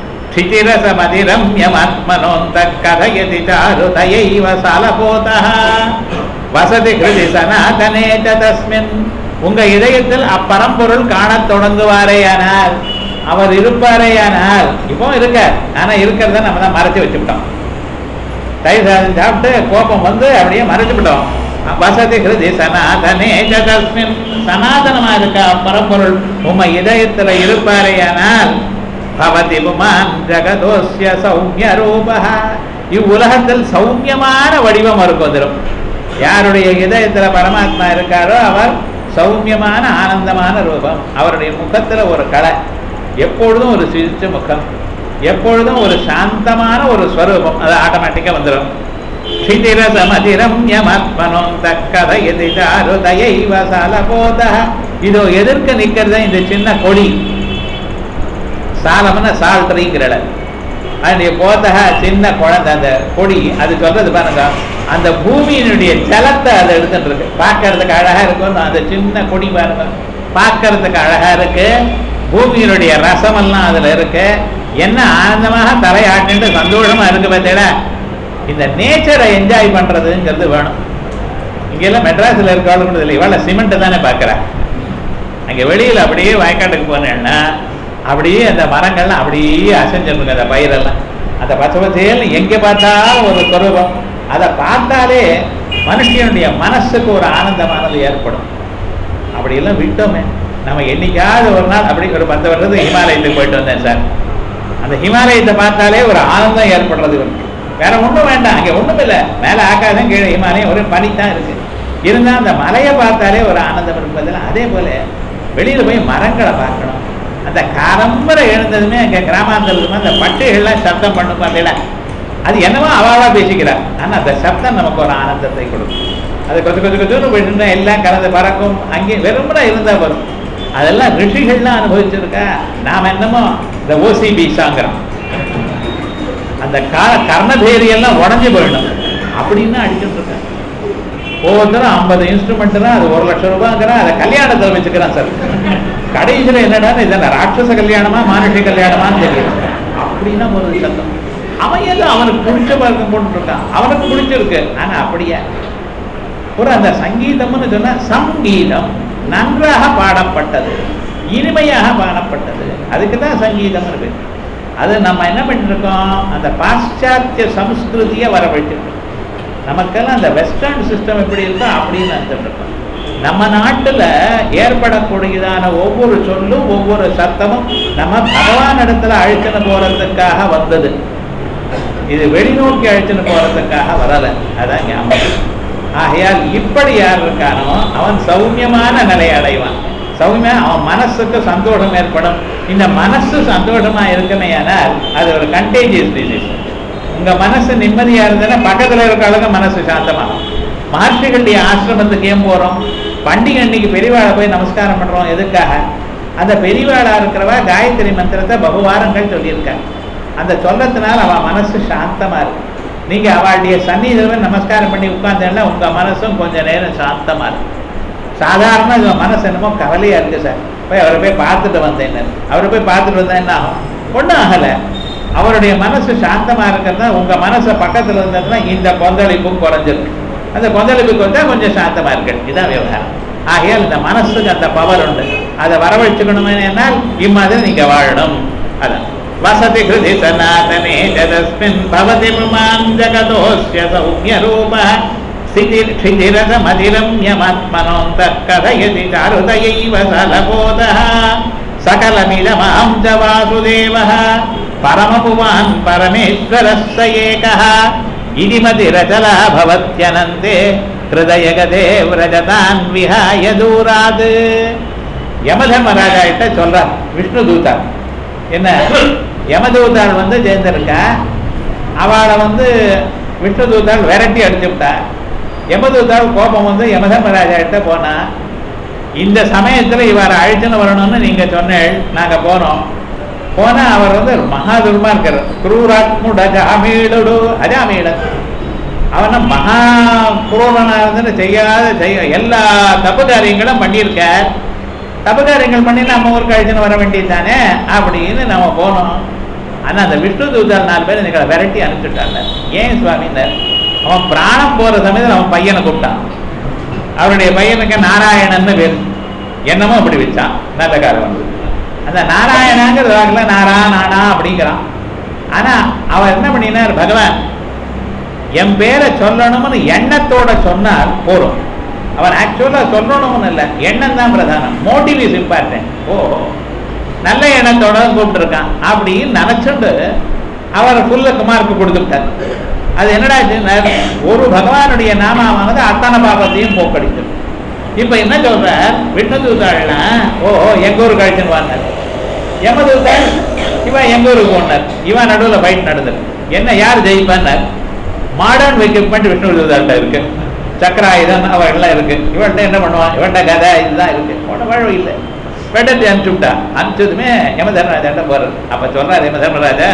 ஸ்திதிரசமதிரம்யமாத்மனோந்த கதயதி சாருதயைவ சாலபோதः. வசதி ஹிருதி சனாதனே ச தஸ்மின். உங்க இதயத்தில் அப்பரம்பொருள் காணத் தொடங்குவாரேயானால், அவர் இருப்பாரேயானால், இப்போ இருக்க, ஆனா இருக்கிறத நம்ம தான் மறைச்சு வச்சுக்கிட்டோம். தயிர் சாதம் சாப்பிட்டு கோபம் வந்து அப்படியே மறைச்சுவிட்டோம். வசதி ஹிருதி சனாதனே ச தஸ்மின். சனாதனமா இருக்க பரம்பொருள் உம்ம இதயத்துல இருப்பாரேயானால் பவதி புமான் ஜகதோஸ்ய சௌமிய ரூபः. இவ்வுலகத்தில் சௌமியமான வடிவம் இருக்கும். யாருடைய இதயத்துல பரமாத்மா இருக்காரோ அவர் சௌமியமான ஆனந்தமான ரூபம். அவருடைய முகத்துல ஒரு கலை, எப்பொழுதும் ஒரு சிரிச்ச முகம், எப்பொழுதும் ஒரு சாந்தமான ஒரு ஸ்வரூபம். அது ஆட்டோமேட்டிக்கா வந்துடும். இதோ எதிர்க்க நிக்கிறத இந்த சின்ன கொடி, சாலம்னா சால்ட்ரிங்கிற அதனுடைய போதக சின்ன குழந்தை, அந்த கொடி அது சொல்றது பாருங்க, அந்த பூமியினுடைய ஜலத்தை அதை எடுத்துட்டு இருக்கு. பார்க்கறதுக்கு அழகா இருக்கும். அந்த சின்ன கொடி பாருங்க, பார்க்கறதுக்கு அழகா இருக்கு. பூமியினுடைய ரசமெல்லாம் அதுல இருக்கு. என்ன ஆனந்தமாக தலையாட்டு சந்தோஷமா இருக்கு பார்த்தீங்களா? இந்த நேச்சரை என்ஜாய் பண்றதுங்கிறது வேணும். இங்கெல்லாம் மெட்ராஸ்ல இருக்காளுங்கிறது இல்லை, இவ்வளவு சிமெண்ட் தானே பார்க்குறேன். அங்கே வெளியில் அப்படியே வயக்காட்டுக்கு போனேன்னா அப்படியே அந்த மரங்கள்லாம் அப்படியே அசைஞ்சிருக்குங்க, அந்த பயிரெல்லாம் அந்த பச்சை பச்சையில் எங்கே பார்த்தாலும் ஒரு சொரூபம். அதை பார்த்தாலே மனுஷனுடைய மனசுக்கு ஒரு ஆனந்தமானது ஏற்படும். அப்படியெல்லாம் விட்டோமே. நம்ம என்னைக்காவது ஒரு நாள் அப்படி ஒரு பத்து வருஷத்துக்கு ஹிமாலயத்துக்கு போயிட்டு வந்தேன் சார். அந்த ஹிமாலயத்தை பார்த்தாலே ஒரு ஆனந்தம் ஏற்படுறது இவருக்கு. வேற ஒன்றும் வேண்டாம், அங்கே ஒன்றும் இல்லை. மேலே ஆகாதம், கீழே ஹிமாலயம், ஒரு பனித்தான் இருக்கு. இருந்தால் அந்த மலையை பார்த்தாலே ஒரு ஆனந்தம் இருப்பதில்லை. அதே போல வெளியில் போய் மரங்களை பார்க்கணும். அந்த காரம்பரை எழுந்ததுமே அங்கே கிராமாந்தரத்துமே அந்த பட்டுகள்லாம் சப்தம் பண்ணும் பார்த்தீங்களா, அது என்னவோ அவாவா பேசிக்கிறார். ஆனால் அந்த சப்தம் நமக்கு ஒரு ஆனந்தத்தை கொடுக்கும். அது கொஞ்சம் கொஞ்சம் கொஞ்சம் போயிட்டு எல்லாம் கலந்து பறக்கும். அங்கே வெறுமனா இருந்தால் வரும். அதெல்லாம் ரிஷிகள்லாம் அனுபவிச்சிருக்கா. நாம் என்னமோ இந்த ஓசிபி சாங்கிறோம், அந்த கால கர்ணபேரியெல்லாம் உடஞ்சி போயிடும் அப்படின்னு அடிச்சுட்டு இருக்கேன். ஒவ்வொருத்தரும் ஐம்பது இன்ஸ்ட்ருமெண்ட்னா அது ஒரு லட்சம் ரூபாய்ங்கிறான். அதை கல்யாணத்தில் வச்சுக்கிறான் சார். கடைசியில் என்னடா இதெல்லாம் ராட்சச கல்யாணமா மானுஷ கல்யாணமான்னு தெரியும். அப்படின்னா ஒரு சத்தம் அவன் ஏதோ அவனுக்கு பிடிச்ச பழக்கம் போட்டுருக்கான், அவனுக்கு பிடிச்சிருக்கு. ஆனா அப்படியே ஒரு அந்த சங்கீதம்னு சொன்னா சங்கீதம் நன்றாக பாடப்பட்டது, இனிமையாக பாடப்பட்டது, அதுக்கு தான் சங்கீதம் இருக்கு. அது நம்ம என்ன பண்ணிருக்கோம், அந்த பாশ্চাத்ய சம்ஸ்கிருதியை வரவழைச்சிருக்கோம். நமக்கெல்லாம் அந்த வெஸ்டர்ன் சிஸ்டம் எப்படி இருக்கோ அப்படின்னு நினைச்சிருக்கோம். நம்ம நாட்டில் ஏற்படக்கூடியதான ஒவ்வொரு சொல்லும் ஒவ்வொரு சத்தமும் நம்ம பகவான் இடத்துல அழைச்சுன்னு போறதுக்காக வந்தது. இது வெளிநோக்கி அழைச்சுன்னு போறதுக்காக வரலை. அதான் ஞாபகம். ஆகையால் இப்படி யார் இருக்கானோ அவன் சௌமியமான நிலையை அடைவான். சௌமியா அவன் மனசுக்கு சந்தோஷம் ஏற்படும். இந்த மனசு சந்தோஷமா இருக்குமே ஆனால் அது ஒரு கண்டேஜியஸ் டிசீஸ். உங்க மனசு நிம்மதியா இருந்ததுன்னா பக்கத்துல இருக்க அளவுக்கு மனசு சாந்தமாகும். மகர்ஷிகளுடைய ஆசிரமத்துக்கு ஏன் போறோம்? பண்டிகை அன்னைக்கு பெரியவாளை போய் நமஸ்காரம் பண்றோம். எதுக்காக? அந்த பெரியவாளா இருக்கிறவா காயத்ரி மந்திரத்தை பகுவாரங்கள் சொல்லியிருக்காங்க. அந்த சொல்லத்தினால அவன் மனசு சாந்தமா இருக்கு. நீங்க அவளுடைய சன்னிதியில் நமஸ்காரம் பண்ணி உட்கார்ந்தேன்னா உங்க மனசும் கொஞ்ச நேரம் சாந்தமா இருக்கு. சாதாரண மனசு என்னமோ கவலையா இருக்கு சார், போய் அவரை போய் பார்த்துட்டு வந்தேன், அவரை போய் பார்த்துட்டு வந்தேன் என்ன ஆகும்? ஒன்றும் ஆகலை. அவருடைய மனசு சாந்தமா இருக்கிறதா உங்க மனசை பக்கத்துல இருந்ததுன்னா இந்த கொந்தளிப்பும் குறைஞ்சிருக்கு. அந்த கொந்தளிப்புக்கு வந்தா கொஞ்சம் சாந்தமா இருக்கு. இதுதான் விவகாரம். ஆகையால் இந்த மனசுக்கு அந்த பவர் உண்டு. அதை வரவழைச்சுக்கணுமே என்னால் இம்மாதிரி நீங்க வாழணும். அதான் வசதி ஹிருதி சனாதனே ஜதஸ்மின் பவதி புமான் ஜகதோஸ்ய சௌம்ய ரூப ஸ்திதிர் க்ஷிதிரத மதிரம் யமாத்மனோந்தः கதயதி சாருதயைவ சலபோதः சகலமிதமாம் ச வாசுதேவः பரமபுமான் பரமேஸ்வரः ஸ ஏகः இதி மதிரசலா பவத்யனந்தே ஹிருதயகதே விரஜதான் விஹாய தூராத். யமதர்மராஜா கிட்ட சொல்றார் விஷ்ணு தூதா. என்ன யமதூதாள் வந்து சேர்ந்திருக்கா, அவளை வந்து விஷ்ணு தூதாள் விரட்டி அடிச்சு விட்டா. யமதூதாள் கோபம் வந்து யமதர்மராஜா கிட்ட போனா, இந்த சமயத்துல இவரை அழிச்சுன்னு வரணும்னு நீங்க சொன்னேள், நாங்க போனோம். போனா அவர் வந்து மகா துர்மார்க்கர், குரூராத்முட ஜாமீடு அஜாமீடன். அவனை மகா குரூரனா இருந்து செய்யாத செய்ய எல்லா தப்பு காரியங்களும் பண்ணியிருக்க. தப்பு காரியங்கள் பண்ணி நம்ம ஊருக்கு அழிச்சுன்னு வர வேண்டியது தானே அப்படின்னு நம்ம போனோம். ஆனா அந்த விஷ்ணு தூதர் நாலு பேர் எங்களை விரட்டி அனுப்பிச்சுட்டாங்க. ஏன் சுவாமினர்? அவன் பிராணம் போற சமயத்தில் அவன் பையனை கூப்பிட்டான். அவருடைய பையனுக்கு நாராயணன்னு பேர். என்னமோ அப்படி வச்சான். நல்ல காலம் வந்து அந்த நாராயணாங்கிறதுல நாரா நானா அப்படிங்கிறான். ஆனா அவன் என்ன பண்ணினார், பகவான் என் பேரை சொல்லணும்னு எண்ணத்தோட சொன்னால் போறோம். அவன் ஆக்சுவலா சொல்லணும்னு இல்லை, எண்ணம் தான் பிரதானம். Motive is important. ஓஹோ, நல்ல எண்ணத்தோட கூப்பிட்டு இருக்கான் அப்படின்னு நினைச்சுட்டு அவர் ஃபுல்ல குமாருக்கு கொடுத்துட்டார். அது என்னடா ஒரு பகவானுடைய நாமாவானது அத்தனை பாபத்தையும் போக்கடிச்சிடும். இப்ப என்ன சொல்ற விஷ்ணு தூதாள்னா, ஓஹோ எங்க ஊருக்கு அழிச்சுன்னு வாங்கினார். யமதூதாள் இவன் எங்க ஊருக்கு போனார். இவன் நடுவில் ஃபைட் நடந்தது. என்ன யார் ஜெயிப்பான்னார்? மாடர்ன் எக்யூப்மெண்ட் விஷ்ணு தூதாள்கிட்ட இருக்கு, சக்கராயுதம் அவர்கள்லாம் இருக்கு. இவன்கிட்ட என்ன பண்ணுவான்? இவன்கிட்ட கதை இதுதான் இருக்கு. ஒன்றும் வழி இல்லை. வெட்டத்தை அனுப்பிச்சுட்டா. அனுப்பிச்சதுமே யமதர்மராஜாட்ட போறது. அப்ப சொல்றாரு யமதர்மராஜா,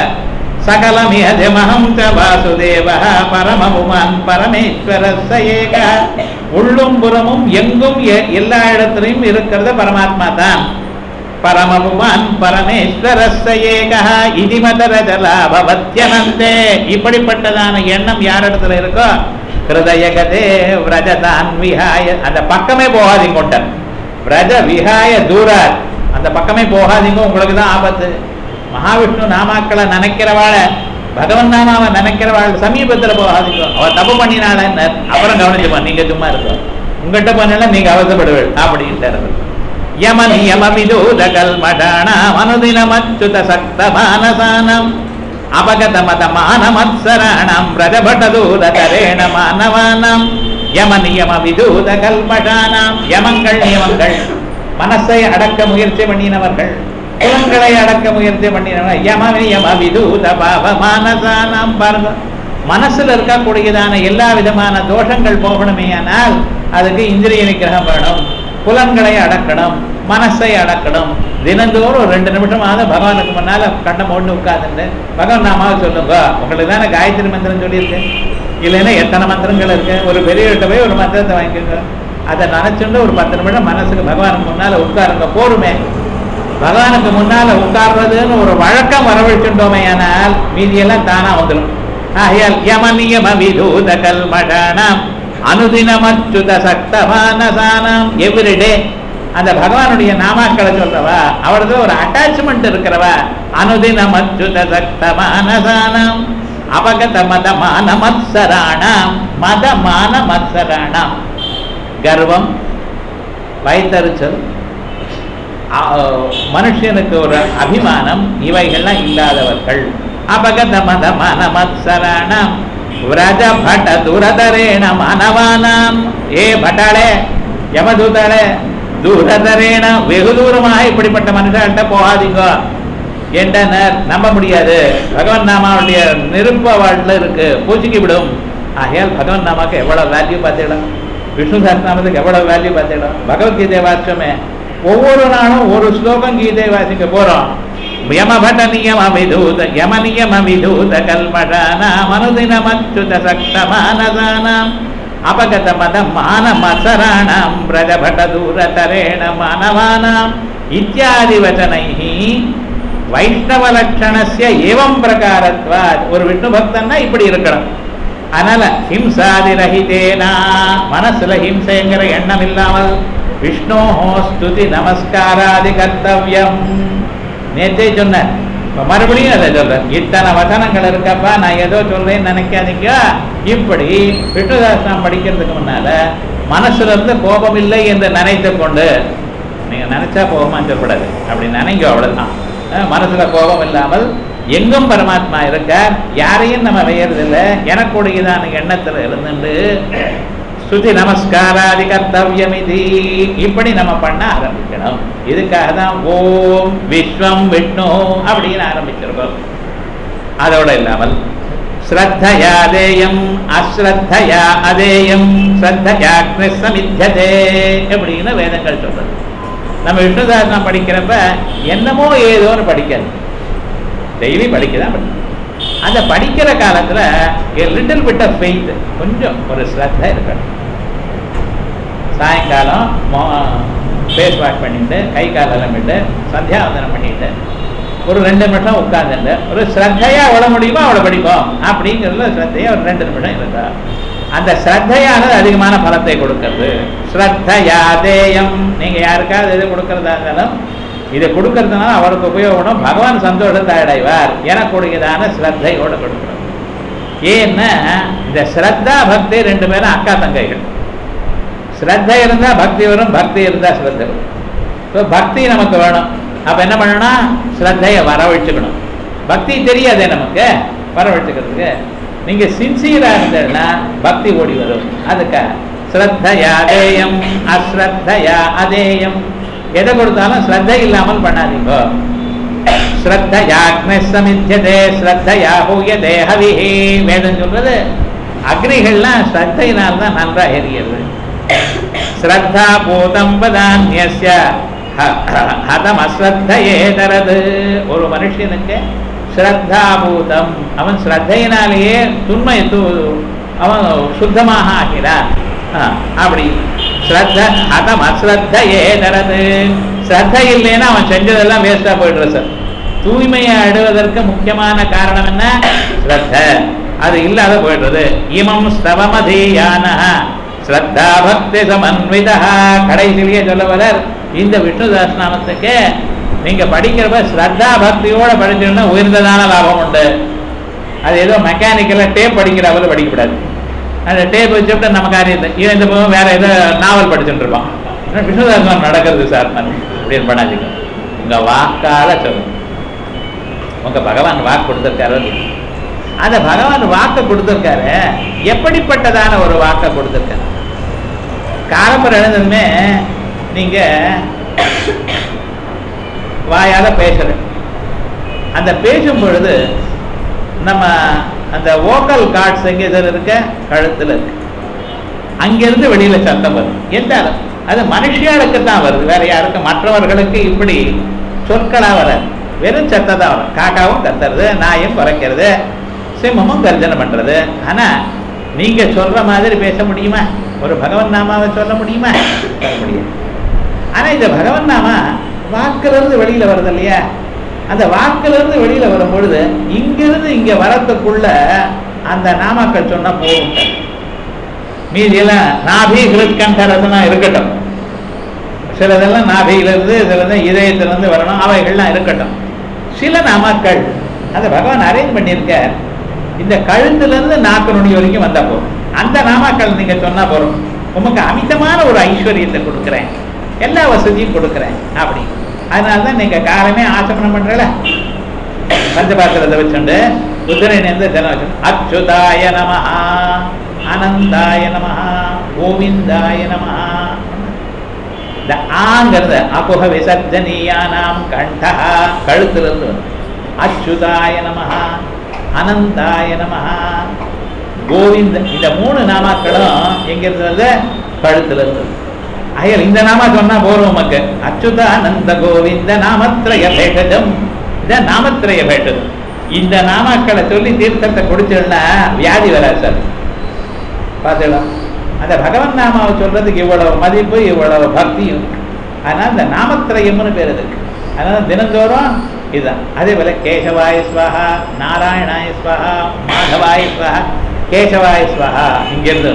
சகலமிஹமஹம் ச வாசுதேவஹ பரமபுமான் பரமேஸ்வரः ஸ ஏகः. உள்ளும் புறமும் எங்கும் எல்லா இடத்திலையும் இருக்கிறது பரமாத்மா தான். பரமபுமான் பரமேஸ்வரः ஸ ஏகः இதி மதரஜலா பவத்யனந்தே. இப்படிப்பட்டதான எண்ணம் யார் இடத்துல இருக்கோ ஹிருதயகதே விரஜதான் விஹாய, அந்த பக்கமே போகாதீங்க கொண்டார். விரஜ விஹாய தூராத், அந்த பக்கமே போகாதீங்க, உங்களுக்கு தான் ஆபத்து. மகாவிஷ்ணு நாமாக்களை நினைக்கிறவாள பகவன் நாமாவை நினைக்கிறவாள் சமீபத்தில் போகாதீங்க. அவ தப்பு பண்ணினாளன்னு அப்புறம் கவனிச்சுப்பான். நீங்க சும்மா இருக்கும், உங்ககிட்ட பண்ணல நீங்க அவசப்படுவீள் அப்படின்ட்டு. யம நியம விதூத கல்மடானாம் அனுதினமச்சுத சக்த மானசானம் அபகத மத மானமத்சராணம் பிரஜபட்டதூதரேண மானவானாம். யம நியம விதூத கல்மடானாம், யமங்கள் நியமங்கள் மனசை அடக்க முயற்சி பண்ணினவர்கள், புலன்களை அடக்க முயற்சி பண்ணினவர்கள். யம நியம விதூத பாவ மானசானம். பாருங்க, மனசுல இருக்கக்கூடியதான எல்லா விதமான தோஷங்கள் போகணுமே, ஆனால் அதுக்கு இந்திரிய நிகிரகம் வேணும், புலன்களை அடக்கணும், மனசை அடக்கணும். தினந்தோறும் ஒரு ரெண்டு நிமிஷமாவது பகவானுக்கு முன்னால கண்ணை மூடி உட்கார்ந்து பகவான் நாமாவை சொல்லுங்க. உங்களுக்கு தானே காயத்ரி மந்திரம் சொல்லியிருக்கு, இல்லைன்னா எத்தனை மந்திரங்கள் இருக்கு. ஒரு பெரியவர்கிட்ட போய் ஒரு மந்திரத்தை வாங்கிக்கோங்க, அதை நினைச்சுட்டு ஒரு பத்து நிமிடம் மனசுக்கு பகவானுக்கு முன்னால உட்காருங்க, போருமே. பகவானுக்கு முன்னால உட்கார்றதுன்னு ஒரு வழக்கம் வரவழைச்சுட்டோமே, ஆனால் மீதியெல்லாம் தானா வந்துடும். ஆகையால் யம நியம விதூத கல்மடானாம் அனுதினமச்சுத சக்த மானசானம். எவ்ரிடே அந்த பகவானுடைய நாமாக்களை சொல்றவா, அவரது ஒரு அட்டாச்மெண்ட் இருக்கிறவா. அனுதினமச்சுத சக்த மானசானம் அபகத மத மான மத்சராணாம். மத மான மத்சராணாம், கர்வம், வைத்தறிச்சல், மனுஷனுக்கு ஒரு அபிமானம், இவைகள்லாம் இல்லாதவர்கள். அபகத மத மான மத்சராணாம் விரஜ பட துரதரேண மானவானாம். ஏ பட்டாளே, யமதூதாளே, தூரதரேண வெகு தூரமாக இப்படிப்பட்ட மனுஷன்கிட்ட போகாதீங்க என்றனர். நம்ப முடியாது, பகவான் நாமாவுடைய நெருப்பு வாழ்ல இருக்கு, பூச்சிக்கு விடும். ஆகையால் பகவான் நாமாக்கு எவ்வளவு வேல்யூ பார்த்திடும், விஷ்ணு சஹஸ்ரநாமத்துக்கு எவ்வளவு வேல்யூ பார்த்திடும். பகவத்கீதை வாசிச்சோமே, ஒவ்வொரு நாளும் ஒரு ஸ்லோகம் கீதை வாசிக்க போறோம். யமபட நியம விதூத யம நியம விதூத கல்மடானாம் அனுதினமச்சுத சக்த மானசானாம் அபகத மத மான மத்சராணாம் பிரஜபட தூரதரேண மானவானாம் இத்தியாதி வச்சனைஹ வைஷ்ணவ லட்சணஸ்ய ஏவம் பிரகாரத்வாத். ஒரு விஷ்ணு பக்தன்னா இப்படி இருக்கணும். அதனால ஹிம்சாதி ரஹிதேனா, மனசுல ஹிம்சைங்கிற எண்ணம் இல்லாமல் விஷ்ணோஹோ ஸ்துதி நமஸ்காராதி கர்த்தவ்யம். நேற்றே சொன்னேன், மறுபடியும் அதை சொல்றேன். இத்தனை வசனங்கள் இருக்கப்பா, நான் ஏதோ சொல்றேன்னு நினைக்காதீங்க. இப்படி விஷ்ணு சஹஸ்ரநாமம் படிக்கிறதுக்கு முன்னால மனசுல இருந்து கோபம் இல்லை என்று நினைத்து கொண்டு, நீங்க நினைச்சா கோபமான்னு சொல்லக்கூடாது, அப்படி நினைங்க, அவ்வளவுதான். மனசுல கோபம் இல்லாமல் எங்கும் பரமாத்மா இருக்கார், யாரையும் நம்ம வெய்யறதில்லை, எனக்குடையதான எண்ணத்துல இருந்துட்டு ஸ்துதி நமஸ்காராதி கர்த்தவ்யம் இது இப்படி நம்ம பண்ண ஆரம்பிக்கணும். இதுக்காக தான் ஓம் விஸ்வம் விஷ்ணு அப்படின்னு ஆரம்பிச்சிருக்கோம். அதோட இல்லாமல் ஸ்ரத்தயா அதேயம் அஸ்ரத்தயா அதேயம் ஸ்ரத்தயா சமித்யதே அப்படின்னு வேதங்கள் சொல்றது. நம்ம விஷ்ணு சஹஸ்ரநாமம் படிக்கிறப்ப என்னமோ ஏதோன்னு படிக்காது, டெய்லி படிக்கதான் படிக்கணும். அந்த படிக்கிற காலத்துல லிட்டில் பிட் ஆஃப் ஃபெய்த், கொஞ்சம் ஒரு ஸ்ரத்த இருக்கணும். சாயங்காலம் ஃபேஸ் வாஷ் பண்ணிட்டு கை காலெல்லாம் விட்டு சந்தியாவந்தனம் பண்ணிட்டு ஒரு ரெண்டு நிமிஷம் உட்கார்ந்துட்டு ஒரு ஸ்ரத்தையா எவ்வளோ முடியுமோ அவ்வளோ படிப்போம் அப்படிங்கிறதுல ஸ்ரத்தையா ஒரு ரெண்டு நிமிஷம் இருந்தா அந்த ஸ்ரத்தையானது அதிகமான பலத்தை கொடுக்கறது. ஸ்ரத்தையாதேயம், நீங்க யாருக்காவது எது கொடுக்கறதா இருந்தாலும் இதை கொடுக்கறதுனால அவருக்கு உபயோகம், பகவான் சந்தோஷத்தை அடைவார் எனக்கூடியதான ஸ்ரத்தையோட கொடுக்கணும். ஏன்னா இந்த ஸ்ரத்தா பக்தி ரெண்டு பேரும் அக்கா தங்கைகள். ஸ்ரத்தை இருந்தா பக்தி வரும், பக்தி இருந்தா ஸ்ரத்தை வரும். ஸோ பக்தி நமக்கு வேணும். அப்ப என்ன பண்ணணும், ஸ்ரத்தையை வரவழைச்சுக்கணும். பக்தி தெரியாதே நமக்கு வரவழைச்சுக்கிறதுக்கு. நீங்க சின்சியரா இருந்ததுன்னா பக்தி ஓடி வரும். அதுக்காக ஸ்ரத்தையா அதேயம் அஸ்ரத்தையா அதேயம், எதை கொடுத்தாலும் ஸ்ரத்தை இல்லாமல் பண்ணாதீங்க. ஸ்ரத்தையா சமித்யதே ஸ்ரத்தையா ஹூயதே ஹவிஹி. வேதம் சொல்றது அக்னிகள்லாம் ஸ்ரத்தையினால்தான் நன்றாக எரிகிறது. ஸ்ரத்தா பூதம் வதான்யஸ்ய ஹதம் அஸ்ரத்தையேதரது. ஒரு மனுஷனுக்கு ஸ்ரத்தாபூதம், அவன் ஸ்ரத்தையினாலேயே துன்மை அவன் சுத்தமாக ஆகிறான். அப்படி ஸ்ரத்த ஹதம் அஸ்ரத்தையேதரது, ஸ்ரத்தை இல்லைன்னா அவன் செஞ்சதெல்லாம் வேஸ்டா போயிடுற சார். தூய்மையை அடைவதற்கு முக்கியமான காரணம் என்ன, ஸ்ரத்த. அது இல்லாத போயிடுறது. இமம் ஸ்தவமதீயான ஸ்ரத்தா பக்தி சமன்விதா. கடைசிலேயே சொல்லவரர் இந்த விஷ்ணு அது ஏதோ மெக்கானிக்கலாக டேப் படிக்கிறவரை படிக்கப்படாது. அந்த டேப் வச்சுட்டு நம்ம காரியம் இவன் இந்த பக்கம் வேற ஏதோ நாவல் படிச்சுட்டு இருப்பான். விஷ்ணுதாசன் நடக்கிறது சார் நான் அப்படின்னு பண்ணாதீங்க. உங்க வாக்கால சொல்லணும். உங்க பகவான் வாக்கு கொடுத்துருக்காரு. அந்த பகவான் வாக்க கொடுத்துருக்காரு. எப்படிப்பட்டதான ஒரு வாக்க கொடுத்துருக்காரு? காலம்பரம் எழுந்ததுமே நீங்க வாயால பேசுற அந்த பேசும் பொழுது நம்ம அந்த வோக்கல் கார்ட்ஸ் எங்க இதில் இருக்க கழுத்துல இருக்கு. அங்கிருந்து வெளியில சத்தம் வரும். எந்தாலும் அது மனுஷியாளுக்கு தான் வருது, வேற யாருக்கு மற்றவர்களுக்கு இப்படி சொற்களா வராது. வெறும் சத்தம் தான் வரும். காக்காவும் கத்துறது, நாயும் குறைக்கிறது, சிம்மமும் கர்ஜனை பண்றது. ஆனா நீங்க சொல்ற மாதிரி பேச முடியுமா? ஒரு பகவன் நாமாவை சொல்ல முடியுமா? சொல்ல முடியாது. ஆனா இந்த பகவன் நாமா வாக்குல இருந்து வெளியில வருது இல்லையா? அந்த வாக்குல இருந்து வெளியில வரும் பொழுது இங்கிருந்து இங்க வரத்துக்குள்ள அந்த நாமாக்கள் சொன்னா போகும். மீதியெல்லாம் நாபி ஹிருத்கண்டரசனம் இருக்கட்டும், சிலதெல்லாம் நாபியிலிருந்து சிலது இதயத்திலிருந்து வரணும், அவைகள்லாம் இருக்கட்டும். சில நாமாக்கள் அந்த பகவான் அரேஞ்ச் பண்ணியிருக்க இந்த கழுத்துல இருந்து நாக்கு நுனி வரைக்கும் வந்தா போதும். அந்த நாமாக்கள் நீங்க சொன்னா போறோம், உமக்கு அமிதமான ஒரு ஐஸ்வர்யத்தை கொடுக்குறேன், எல்லா வசதியும் கொடுக்குறேன் அப்படி. அதனாலதான் நீங்க காலமே ஆசமனம் பண்றல பஞ்சபாத்திரத்தை வச்சுண்டு குதிரை நேர்ந்து ஜனம் வச்சு அச்சுதாய நமஹா, அனந்தாய நமஹா, கோவிந்தாய நமஹா. இந்த ஆங்கிறது அபுக விசர்ஜனீயானாம் கண்டா கழுத்திலிருந்து வந்து அச்சுதாய நமஹா, அனந்தாய நமஹா, கோவிந்த. இந்த மூணு நாமாக்களும் எங்க இருந்தது? கழுத்துல இருந்தது. அயல் இந்த நாமா சொன்னா போறோம் உமக்கு. அச்சுதானந்த கோவிந்த நாமத்ரய பேட்டதும், இந்த நாமத்ரய பேட்டதும். இந்த நாமாக்களை சொல்லி தீர்த்தத்தை குடிச்சோம்னா வியாதி வராது சார். பார்த்துக்கலாம். அந்த பகவன் நாமாவை சொல்றதுக்கு இவ்வளவு மதிப்பு, இவ்வளவு பக்தியும். அதனால இந்த நாமத்ரயம்னு பேர் இருக்கு. அதனால தினந்தோறும் இதுதான். அதே போல கேசவாய ஸ்வஹா, நாராயணாய ஸ்வஹா, மாதவாய ஸ்வஹா. கேசவாய ஸ்வஹா இங்கிருந்து,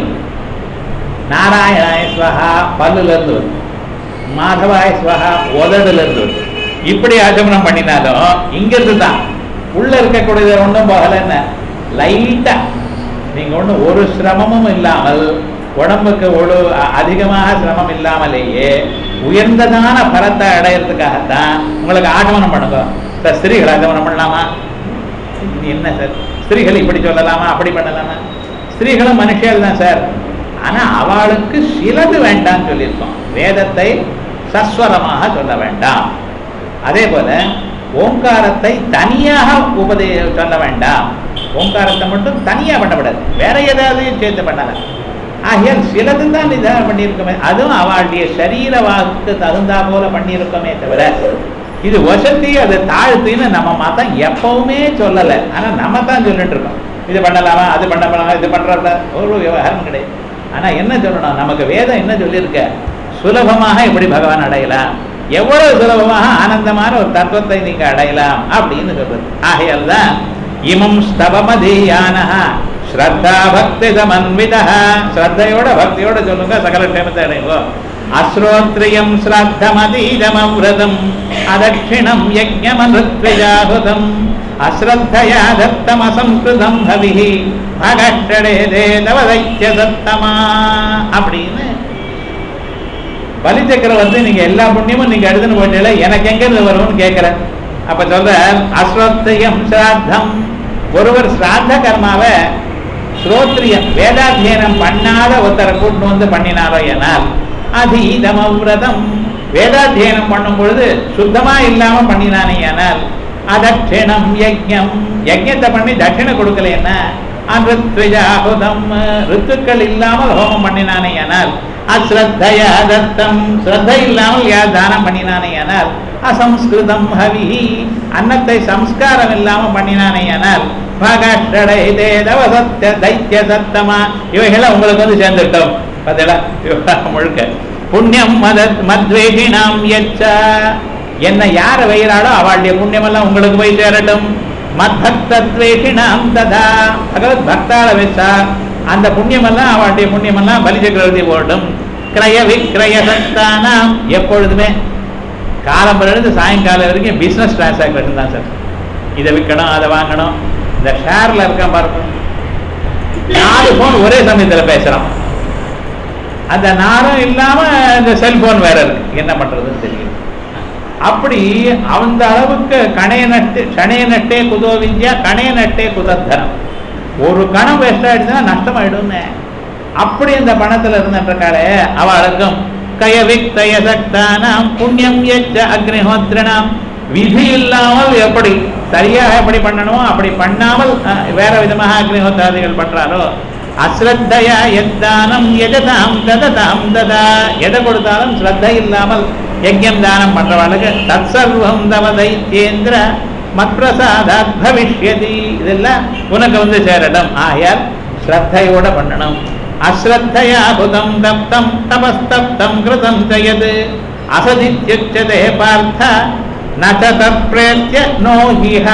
நாராயணாய ஸ்வஹா பல்லுல இருந்து, மாதவாய ஸ்வஹா உதடுல இருந்து. இப்படி ஆச்சமனம் பண்ணினாலும் இங்கிருந்து தான் உள்ள இருக்கக்கூடியது ஒன்றும் போகல. என்ன லைட்டா நீங்க ஒன்றும் ஒரு சிரமமும் இல்லாமல், உடம்புக்கு ஒரு அதிகமாக சிரமம் இல்லாமலேயே உயர்ந்ததான பலத்தை அடையிறதுக்காகத்தான் உங்களுக்கு ஆகமனம் பண்ணுங்க சார். ஸ்திரீகள் ஆகமனம் பண்ணலாமா? என்ன சார் ஸ்திரீகள் இப்படி சொல்லலாமா, அப்படி பண்ணலாமா? ஸ்திரீகளும் மனுஷியல் தான் சார். ஆனா அவளுக்கு சிலது வேண்டாம் சொல்லியிருக்கோம். வேதத்தை சஸ்வரமாக சொல்ல வேண்டாம். அதே போல ஓங்காரத்தை தனியாக உபதே சொல்ல வேண்டாம். ஓங்காரத்தை மட்டும் தனியா பண்ணப்படாது, வேற ஏதாவது சேர்த்து பண்ணலாம். ஆகியால் சிலது தான் இதாக பண்ணியிருக்கோமே, அதுவும் அவளுடைய சரீர வாக்கு தகுந்தா போல பண்ணியிருக்கோமே தவிர இது வசதி அது தாழ்த்தின்னு நம்ம மதம் எப்பவுமே சொல்லலை. ஆனா நம்ம தான் சொல்லிட்டு இருக்கோம் இது பண்ணலாமா, அது பண்ணலாமா, இது பண்றல ஒரு விவகாரம் கிடையாது. ஆனா என்ன சொல்லணும், நமக்கு வேதம் என்ன சொல்லியிருக்க, சுலபமாக எப்படி பகவான் அடையலாம், எவ்வளவு சுலபமாக ஆனந்தமான ஒரு தத்துவத்தை நீங்க அடையலாம் அப்படின்னு சொல்றது. ஆகையால் தான் இமம் ஸ்தவமதீயானஹா ஸ்ரத்தா பக்தி சமன்விதா. ஸ்ரத்தையோட பக்தியோட சொல்லுங்க, சகல க்ஷேமத்தை அடைவோம். அஸ்ரோத்ரியம் ஸ்ரத்தமதீதமவ்ரதம் அதட்சிணம் யஜ்ஞமனுத்விஜாஹுதம் அஸ்ரத்தயா தத்தம் அசம்ஸ்கிருதம் பவிஹி அகஷ்டடே தேதவதைத்ய சத்தமா அப்படின்னு பலி சக்கரவர்த்தி நீங்க எல்லா புண்ணியமும் நீங்க எடுத்துன்னு போயிட்டீங்களா, எனக்கு எங்க இருந்து வரும்னு கேட்கிற. அப்ப சொல்ற அஸ்ரோத்ரியம் ஸ்ராத்தம், ஒருவர் ஸ்ராத்த கர்மாவை ஸ்ரோத்ரியம் வேதாத்தியனம் பண்ணாத ஒருத்தரை கூட்டு வந்து பண்ணினாரோ எனால் அதீதமவ்ரதம், வேதாத்தியனம் பண்ணும் பொழுது சுத்தமா இல்லாம பண்ணினானே ஆனால் அதட்சிணம் யஜ்ஞம், யஜ்ஞத்தை பண்ணி தட்சிணை கொடுக்கலன்னா அனுத்விஜாஹுதம், ருத்துக்கள் இல்லாமல் ஹோமம் பண்ணினானே ஆனால் அஸ்ரத்தயா தத்தம், ஸ்ரத்தை இல்லாமல் யார் தானம் பண்ணினானே ஆனால் அசம்ஸ்கிருதம் ஹவிஹி, அன்னத்தை சம்ஸ்காரம் இல்லாம பண்ணினானே ஆனால் பகஷ்டடை தேதவசத்ய தைத்ய சத்தமா, இவைகளை உங்களுக்கு வந்து சேர்ந்துட்டோம். பார்த்தீங்களா முழுக்க புண்ணியம் மதத் மத்வேகினாம் யச்சா, என்ன யார வைகிறாளோ அவளுடைய புண்ணியம் எல்லாம் உங்களுக்கு போய் சேரட்டும். மத்பக்தத்வேகினாம் ததா, பகவத் பக்தால வச்சா அந்த புண்ணியம் எல்லாம் அவளுடைய புண்ணியம் எல்லாம் பலி சக்கரவர்த்தி போட்டும். கிரய விக்ரய சத்தானாம், எப்பொழுதுமே காலம்பரிலிருந்து சாயங்காலம் வரைக்கும் பிசினஸ் டிரான்சாக்ஷன் தான் சார். இதை விற்கணும், அதை வாங்கணும், இந்த ஷேர்ல இருக்கான் பாருங்க, நாலு போன் ஒரே சமயத்துல பேசுறான். அந்த நாளும் இல்லாம இந்த செல்போன் வேற இருக்கு, என்ன பண்றதுன்னு தெரியும். அப்படி அந்த அளவுக்கு கணைய நட்டு கணைய நட்டே குதோ விந்தியா கணைய நட்டே குதத்தனம். ஒரு கணம் வேஸ்ட் ஆயிடுச்சுன்னா நஷ்டமாயிடும்னு. அப்படி இந்த பணத்துல இருந்துட்டாலே அவளுக்கும் கயவிக்தய சக்தானாம் புண்ணியம் எச்ச அக்னிஹோத்ரணாம், விதி இல்லாமல் எப்படி சரியாக எப்படி பண்ணணுமோ அப்படி பண்ணாமல் வேற விதமாக அக்னிஹோத்ராதிகள் பண்றாரோ, அஸ்ரத்தையா எத்தானம் எஜதாம் தததாம் ததா, எதை கொடுத்தாலும் ஸ்ரத்தை இல்லாமல் யஜ்யம் தானம் பண்றவாளுக்கு தத் சர்வம் தவ தைத்யேந்திர மத்பிரசாதாத் பவிஷ்யதி, இதெல்லாம் உனக்கு வந்து சேரடும். ஆயால் ஸ்ரத்தையோட பண்ணணும். அஸ்ரத்தையா புதம் தப்தம் தபஸ்தப்தம் கிருதம் ஜயது அசதித்யுச்சதே பார்த்த ந தத் பிரேத்ய நோஹிஹா.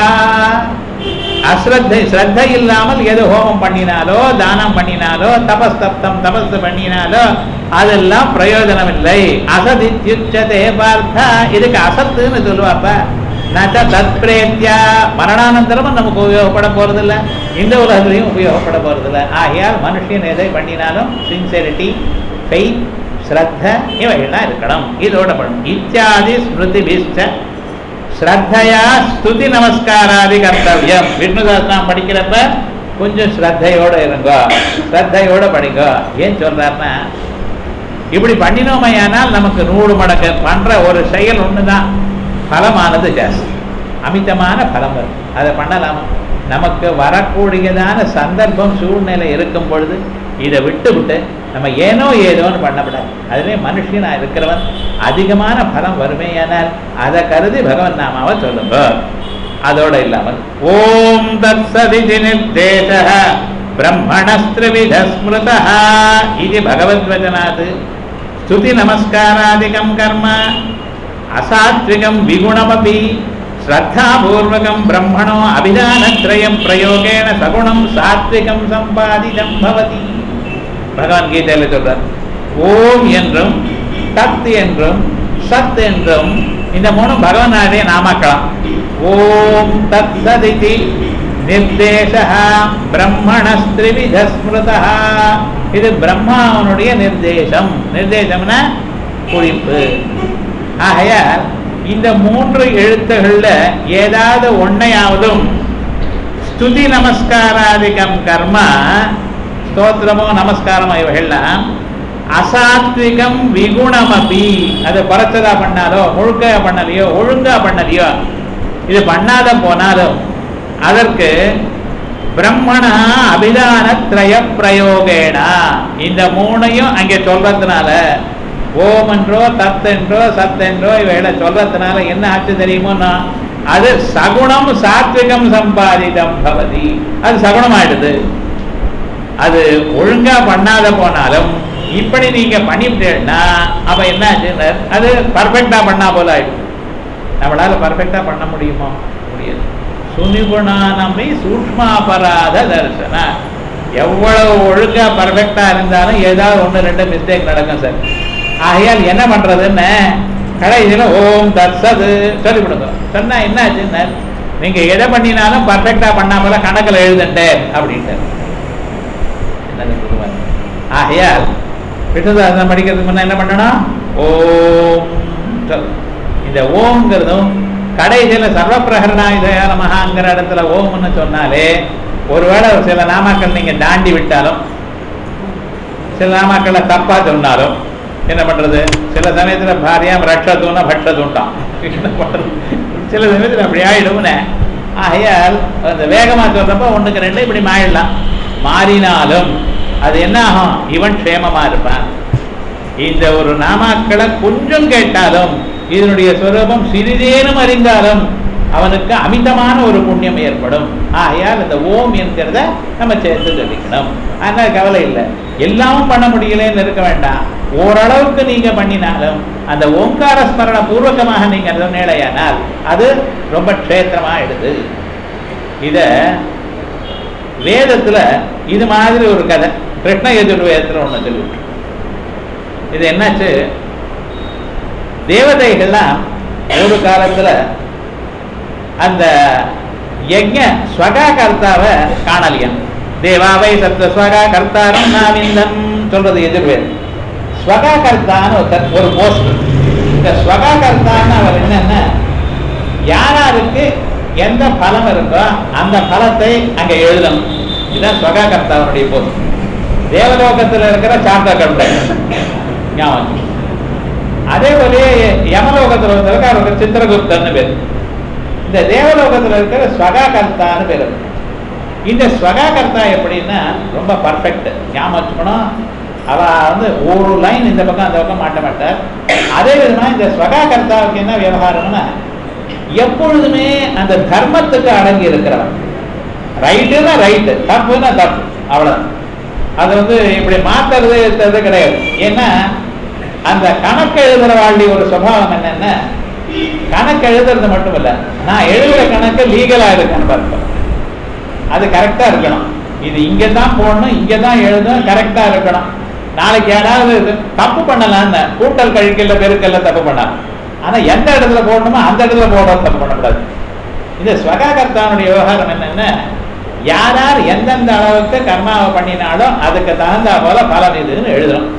அஸ்ரத்தை ஸ்ரத்தை இல்லாமல் எது ஹோமம் பண்ணினாலோ தானம் பண்ணினாலோ தபஸ்தப்தம் தபஸ் பண்ணினாலோ அதெல்லாம் பிரயோஜனம் இல்லை. அசதித்யுச்சதே பார்த்தா, இதுக்கு அசத்துன்னு சொல்லுவாப்ப. நச்ச தத் பிரேத்யா, மரணானந்தரமும் நமக்கு உபயோகப்பட போறதில்ல, இந்த உலகத்திலையும் உபயோகப்பட போறதில்லை. ஆகையால் மனுஷன் எதை பண்ணினாலும் சின்சியரிட்டி, ஃபெய்த், ஸ்ரத்த இவைகள்லாம் இருக்கணும். இதோட பண்ணும். இத்தியாதி ஸ்மிருதி பீஷ்ட ஸ்ரத்தையா ஸ்துதி நமஸ்காராதி கர்த்தவியம். விஷ்ணு சஹஸ்ரநாமம் படிக்கிறப்ப கொஞ்சம் ஸ்ரத்தையோட இருங்க, ஸ்ரத்தையோட படிங்க. ஏன் சொல்றாருன்னா, இப்படி பண்ணினோமையானால் நமக்கு நூறு மடங்கு பண்ற ஒரு செயல் ஒண்ணுதான் பலமானது ஜாஸ்தி, அமிதமான பலம் வரும். அதை பண்ணலாமா? நமக்கு வரக்கூடியதான சந்தர்ப்பம் சூழ்நிலை இருக்கும் பொழுது இதை விட்டு விட்டு நம்ம ஏனோ ஏதோன்னு பண்ணப்படாது. அதுவே மனுஷனா இருக்கிறவன் அதிகமான பலம் வருமேயானால் அதை கருதி பகவன் நாமாவை சொல்லுங்க. அதோட இல்லாமல் ஓம் தத்சதிதி நிர்தேசः பிரம்மணஸ்த்ரிவித ஸ்மிருதः இது பகவத்வச்சனாத் ஸ்துதி நமஸ்காராதிகம் கர்ம அசாத்விகம் விகுணமபி ஸ்ரத்தாபூர்வகம் பிரம்மணோ அபிதானத்ரயம் பிரயோகேண சகுணம் சாத்விகம் சம்பாதிதம் பவதி. பகவான் கீதையில சொல்றார், ஓம் என்றும் தத் என்றும் சத் என்றும் இந்த மூணு பகவானுடைய நாமாக்கலாம். ஓம் தத் சதிதி நிர்தேசः பிரம்மணஸ்த்ரிவித ஸ்மிருதः, இது பிரம்மாவனுடைய நிர்தேசம். நிர்தேசம்னா குறிப்பு. ஆகையால் இந்த மூன்று எழுத்துகள்ல ஏதாவது ஒன்னையாவதும் ஸ்துதி நமஸ்காராதிகம் கர்மா, ஸ்தோத்திரமோ நமஸ்காரமோ இவைகள்லாம் அசாத்விகம் விகுணமபி, அது குறைச்சதா பண்ணாலோ முழுக்க பண்ணலையோ ஒழுங்கா பண்ணலையோ இது பண்ணாத போனாலும் அதற்கு பிரம்மணா அபிதானத்ரய பிரயோகேனா, இந்த மூணையும் அங்கே சொல்றதுனால ஓம் என்றோ தத் என்றோ சத் என்றோ இவைகளை சொல்றதுனால என்ன ஆச்சு தெரியுமோன்னா, அது சகுணம் சாத்விகம் சம்பாதிதம் பவதி, அது சகுணம் ஆயிடுது. அது ஒழுங்கா பண்ணாத போனாலும் இப்படி நீங்க பண்ணிவிட்டேன்னா அப்ப என்ன ஆச்சுன்னு அது பர்ஃபெக்டா பண்ணா போல ஆயிடும். நம்மளால பர்ஃபெக்டா பண்ண முடியுமா? முடியாது. சுனிகுணானமை சூக்ஷ்மாபராத தரிசன, எவ்வளவு ஒழுங்கா பர்ஃபெக்டா இருந்தாலும் ஏதாவது ஒன்று ரெண்டு மிஸ்டேக் நடக்கும் சார். ஆகையால் என்ன பண்றதுன்னு கடைசியில ஓம் தர்சது சொல்லிவிடுங்க. சொன்னா என்ன ஆச்சுன்னு, நீங்க எதை பண்ணினாலும் பர்ஃபெக்டா பண்ணா போல கணக்கில் எழுதுட்டேன் அப்படின்ட்டு. ஆகையால் விஷ்ணுதாசனம் படிக்கிறதுக்கு முன்ன என்ன பண்ணணும்? ஓம். இந்த ஓம்ங்கிறதும் கடைசியில சர்வப்பிரகரணாயுதய நமஹாங்கிற இடத்துல ஓம்னு சொன்னாலே, ஒருவேளை சில நாமாக்கள் நீங்க தாண்டி விட்டாலும் சில நாமாக்களை தப்பா சொன்னாலும் என்ன பண்றது? சில சமயத்துல பாரியாம் ரட்சத்துன்னா பட்சத்துண்டான், என்ன பண்றது? சில சமயத்துல அப்படி ஆயிடும்னே. ஆகையால் அந்த வேகமா சொல்றப்ப ஒண்ணுக்கு ரெண்டு இப்படி மாறிடலாம். மாறினாலும் அது என்ன ஆகும்? இவன் க்ஷேமமா இருப்பான். இந்த ஒரு நாமாக்களை கொஞ்சம் கேட்டாலும் இதனுடைய ஸ்வரூபம் சிறிதேனும் அறிந்தாலும் அவனுக்கு அமிதமான ஒரு புண்ணியம் ஏற்படும். ஆகையால் இந்த ஓம் என்கிறத நம்ம சேர்த்து சொல்லிக்கணும். அதனால கவலை இல்லை, எல்லாமும் பண்ண முடியலன்னு இருக்க வேண்டாம். ஓரளவுக்கு நீங்க பண்ணினாலும் அந்த ஓங்கார ஸ்மரண பூர்வகமாக நீங்க சொன்னேடையானால் அது ரொம்ப க்ஷேத்திரமா எடுது. இத வேதத்துல இது மாதிரி ஒரு கதை கிருஷ்ண யஜுர்வேதத்துல ஒண்ணு சொல்லி, இது என்னாச்சு, தேவதைகள்லாம் ஒரு காலத்துல அந்த யஜ்ஞ ஸ்வகா கர்த்தாவை காணலியம். தேவாவை சத்த ஸ்வகா கர்த்தாரம் நாவிந்தம் சொல்றது எதிர்வேர். ஸ்வகா கர்த்தான்னு ஒரு போஸ்ட். இந்த ஸ்வகா கர்த்தான்னு அவர் என்னன்னா யாராருக்கு எந்த பலம் இருக்கோ அந்த பலத்தை அங்க எழுதணும். இதுதான் ஸ்வகா கர்த்தாவுடைய போஸ்ட். தேவலோகத்தில் இருக்கிற சார்ந்த ஞாபகம். அதே போலயே யமலோகத்தில் இருக்கிற அவருக்கு சித்திரகுப்தன்னு பேர். இந்த தேவலோகத்தில் இருக்கிற ஸ்வகா கர்த்தான்னு பேர். இந்த ஸ்வகா கர்த்தா எப்படின்னா ரொம்ப பர்ஃபெக்ட். ஞாபகம் வச்சுக்கணும். அவ வந்து ஒரு லைன் இந்த பக்கம் அந்த பக்கம் மாட்ட மாட்டார். அதே விதமா இந்த ஸ்வகா கர்த்தாவுக்கு என்ன விவகாரம்னா எப்பொழுதுமே அந்த தர்மத்துக்கு அடங்கி இருக்கிறவன். ரைட்டுன்னா ரைட்டு, தப்புன்னா தப்பு, அவ்வளவுதான். அது வந்து இப்படி மாத்துறது கிடையாது. ஏன்னா அந்த கணக்கு எழுதுற வாழ்க்கை ஒரு சுபாவம் என்னன்னா கணக்கு எழுதுறது மட்டும் இல்ல, நான் எழுதுற கணக்கு லீகலா இருக்குன்னு பார்ப்பேன். அது கரெக்டா இருக்கணும். இது இங்கதான் போடணும், இங்கதான் எழுதணும், கரெக்டா இருக்கணும். நாளைக்கு ஏதாவது தப்பு பண்ணலான்னு கூட்டல் கழிக்கல பெருக்கல்ல தப்பு பண்ணலாம். ஆனா எந்த இடத்துல போடணுமோ அந்த இடத்துல போடுறது தப்பு பண்ணக்கூடாது. இந்த ஸ்வகா கர்த்தாவுடைய விவகாரம் என்னன்னா யார் யார் எந்தெந்த அளவுக்கு கர்மாவை பண்ணினாலும் அதுக்கு தகுந்தா போல பலன் இதுன்னு எழுதணும்.